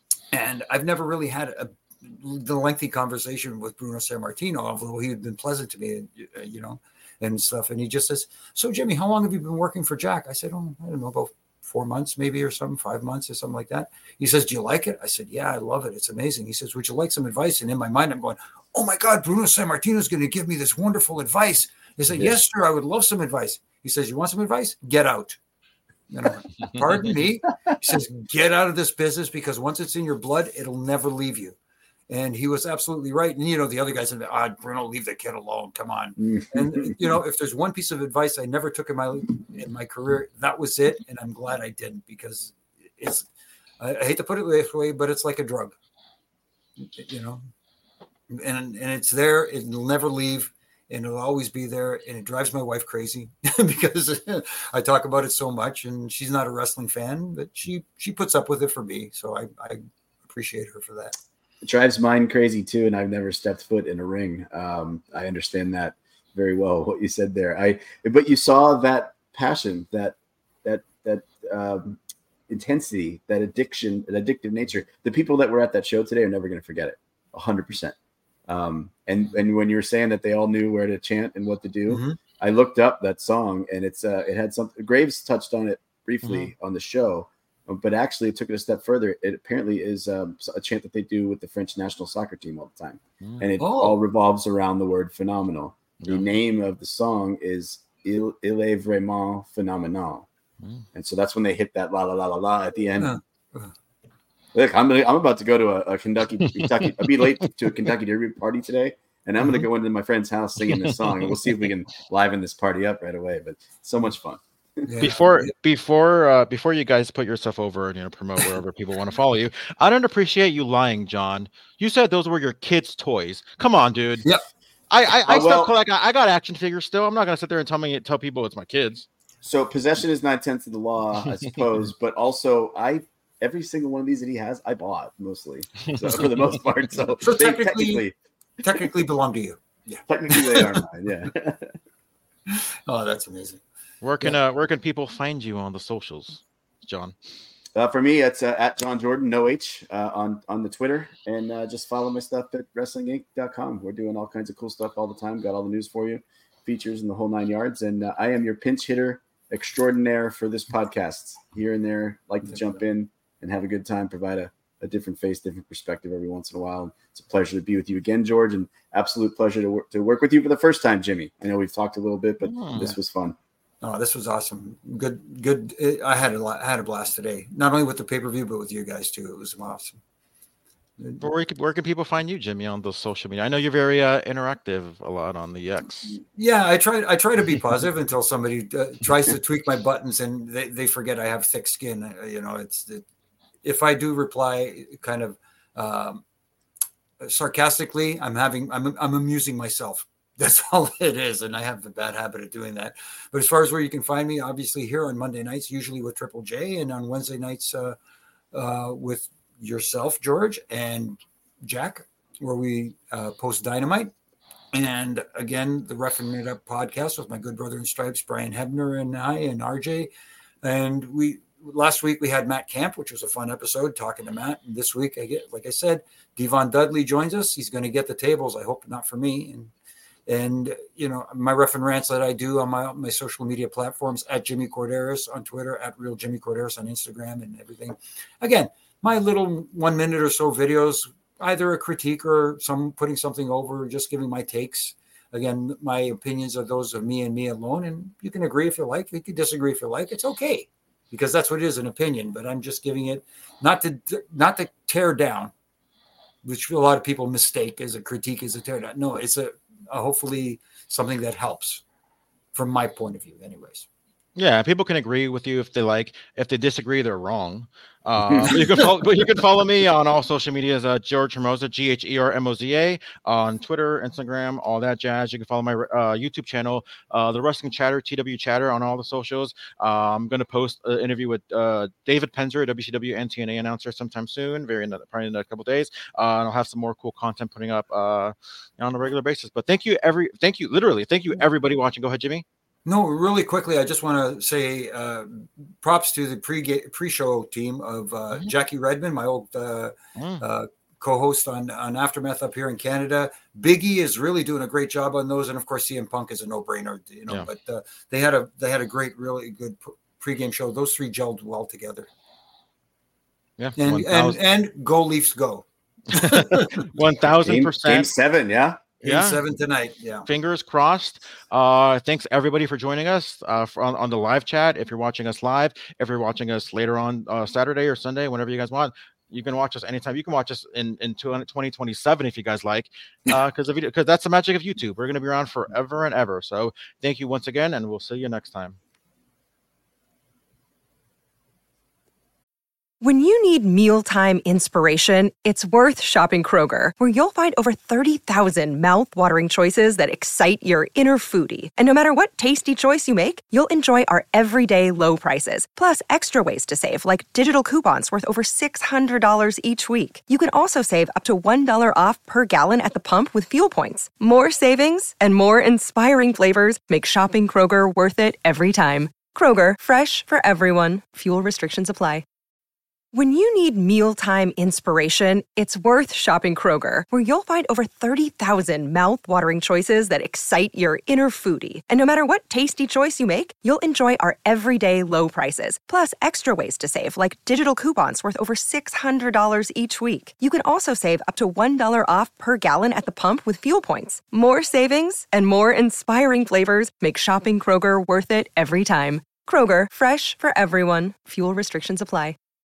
And I've never really had a, the lengthy conversation with Bruno Sammartino, although he had been pleasant to me, you know, and stuff. And he just says, so, Jimmy, how long have you been working for Jack? I said, oh, I don't know, about four months maybe or something, five months or something like that. He says, do you like it? I said, yeah, I love it. It's amazing. He says, would you like some advice? And in my mind, I'm going, oh my God, Bruno Sammartino is going to give me this wonderful advice. He said, Yeah. yes, sir, I would love some advice. He says, you want some advice? Get out. You know, pardon me. He says, get out of this business because once it's in your blood, it'll never leave you. And he was absolutely right. And, you know, the other guy said, ah, Bruno, leave the kid alone. Come on. And, you know, if there's one piece of advice I never took in my in my career, that was it. And I'm glad I didn't because it's, I, I hate to put it this way, but it's like a drug, you know, and, and it's there. It'll never leave. And it'll always be there. And it drives my wife crazy because I talk about it so much and she's not a wrestling fan, but she, she puts up with it for me. So I, I appreciate her for that. It drives mine crazy too. And I've never stepped foot in a ring. Um, I understand that very well, what you said there. I, but you saw that passion, that, that, that, um, intensity, that addiction, that addictive nature. The people that were at that show today are never going to forget it. A hundred percent. Um, and, and when you were saying that they all knew where to chant and what to do, mm-hmm. I looked up that song and it's, uh, it had some Graves touched on it briefly mm-hmm. on the show, but actually it took it a step further. It apparently is um, a chant that they do with the French national soccer team all the time. Mm-hmm. And it oh. all revolves around the word phenomenal. Yeah. The name of the song is Il, Il est vraiment phenomenal. Mm-hmm. And so that's when they hit that la, la, la, la, la at the end. Uh-huh. Look, I'm I'm about to go to a, a Kentucky, Kentucky. I'll be late to a Kentucky Derby party today, and I'm mm-hmm. going to go into my friend's house singing this song, and we'll see if we can liven this party up right away. But so much fun. Yeah. Before before uh, before you guys put yourself over and you know promote wherever people want to follow you, I don't appreciate you lying, John. You said those were your kids' toys. Come on, dude. Yep. I I, I oh, still well, collect. I got action figures still. I'm not going to sit there and tell me tell people it's my kids. So possession is nine tenths of the law, I suppose. But also, I. Every single one of these that he has, I bought mostly, so for the most part. So, so they technically, technically, technically belong to you. Yeah, technically they are mine. Yeah. Oh, that's amazing. Where can yeah. uh, where can people find you on the socials, John? Uh, for me, it's uh, at John Jordan No H uh, on on the Twitter, and uh, just follow my stuff at wrestling inc dot com. We're doing all kinds of cool stuff all the time. Got all the news for you, features, and the whole nine yards. And uh, I am your pinch hitter extraordinaire for this podcast. Here and there, like to jump in and have a good time, provide a, a different face, different perspective every once in a while. And it's a pleasure to be with you again, George, and absolute pleasure to work, to work with you for the first time, Jimmy. I know we've talked a little bit, but oh, this was fun. Oh, this was awesome. Good, good. I had a lot, I had a blast today, not only with the pay-per-view, but with you guys too. It was awesome. But where can, where can people find you, Jimmy, on those social media? I know you're very uh, interactive a lot on the X. Yeah, I try. I try to be positive until somebody uh, tries to tweak my buttons and they, they forget I have thick skin. Uh, you know, it's it, if I do reply kind of um, sarcastically, I'm having I'm I'm amusing myself. That's all it is, and I have the bad habit of doing that. But as far as where you can find me, obviously here on Monday nights, usually with Triple J, and on Wednesday nights uh, uh, with yourself, George, and Jack, where we uh, post Dynamite. And again, the Roughing It Up podcast with my good brother in stripes, Brian Hebner, and I, and R J. And we last week we had Matt Camp, which was a fun episode talking to Matt. And this week, I get, like I said, Devon Dudley joins us. He's going to get the tables. I hope not for me. And and you know, my ref and rants that I do on my my social media platforms at Jimmy Corderas on Twitter, at Real Jimmy Corderas on Instagram, and everything. Again, my little one minute or so videos, either a critique or some putting something over, just giving my takes. Again, my opinions are those of me and me alone. And you can agree if you like, you can disagree if you like. It's okay, because that's what it is, an opinion. But I'm just giving it not to not to tear down, which a lot of people mistake as a critique, as a tear down. No, it's a, a hopefully something that helps from my point of view, anyways. Yeah, people can agree with you if they like. If they disagree, they're wrong. Uh, but you can follow, but you can follow me on all social medias, uh, George Hermoza, G H E R M O Z A, on Twitter, Instagram, all that jazz. You can follow my uh, YouTube channel, uh, The Wrestling Chatter, T W Chatter, on all the socials. Uh, I'm going to post an interview with uh, David Penzer, a W C W and T N A announcer, sometime soon, very in the, probably in a couple of days. Uh, and I'll have some more cool content putting up uh, on a regular basis. But thank you, every, thank you, literally, thank you, everybody watching. Go ahead, Jimmy. No, really quickly, I just want to say uh, props to the pre pre-show team of uh, mm-hmm. Jackie Redmond, my old uh, mm. uh, co-host on, on Aftermath up here in Canada. Biggie is really doing a great job on those, and of course, C M Punk is a no-brainer, you know. Yeah. But uh, they had a they had a great, really good pregame show. Those three gelled well together. Yeah, and and, and go Leafs, go! One thousand percent. Game seven, yeah. Yeah. Seven tonight. Yeah. Fingers crossed. Uh, thanks everybody for joining us uh, for, on, on the live chat. If you're watching us live, if you're watching us later on uh, Saturday or Sunday, whenever you guys want, you can watch us anytime. You can watch us in, in twenty twenty-seven if you guys like, because uh, because that's the magic of YouTube. We're going to be around forever and ever. So thank you once again, and we'll see you next time. When you need mealtime inspiration, it's worth shopping Kroger, where you'll find over thirty thousand mouth-watering choices that excite your inner foodie. And no matter what tasty choice you make, you'll enjoy our everyday low prices, plus extra ways to save, like digital coupons worth over six hundred dollars each week. You can also save up to one dollar off per gallon at the pump with fuel points. More savings and more inspiring flavors make shopping Kroger worth it every time. Kroger, fresh for everyone. Fuel restrictions apply. When you need mealtime inspiration, it's worth shopping Kroger, where you'll find over thirty thousand mouth-watering choices that excite your inner foodie. And no matter what tasty choice you make, you'll enjoy our everyday low prices, plus extra ways to save, like digital coupons worth over six hundred dollars each week. You can also save up to one dollar off per gallon at the pump with fuel points. More savings and more inspiring flavors make shopping Kroger worth it every time. Kroger, fresh for everyone. Fuel restrictions apply.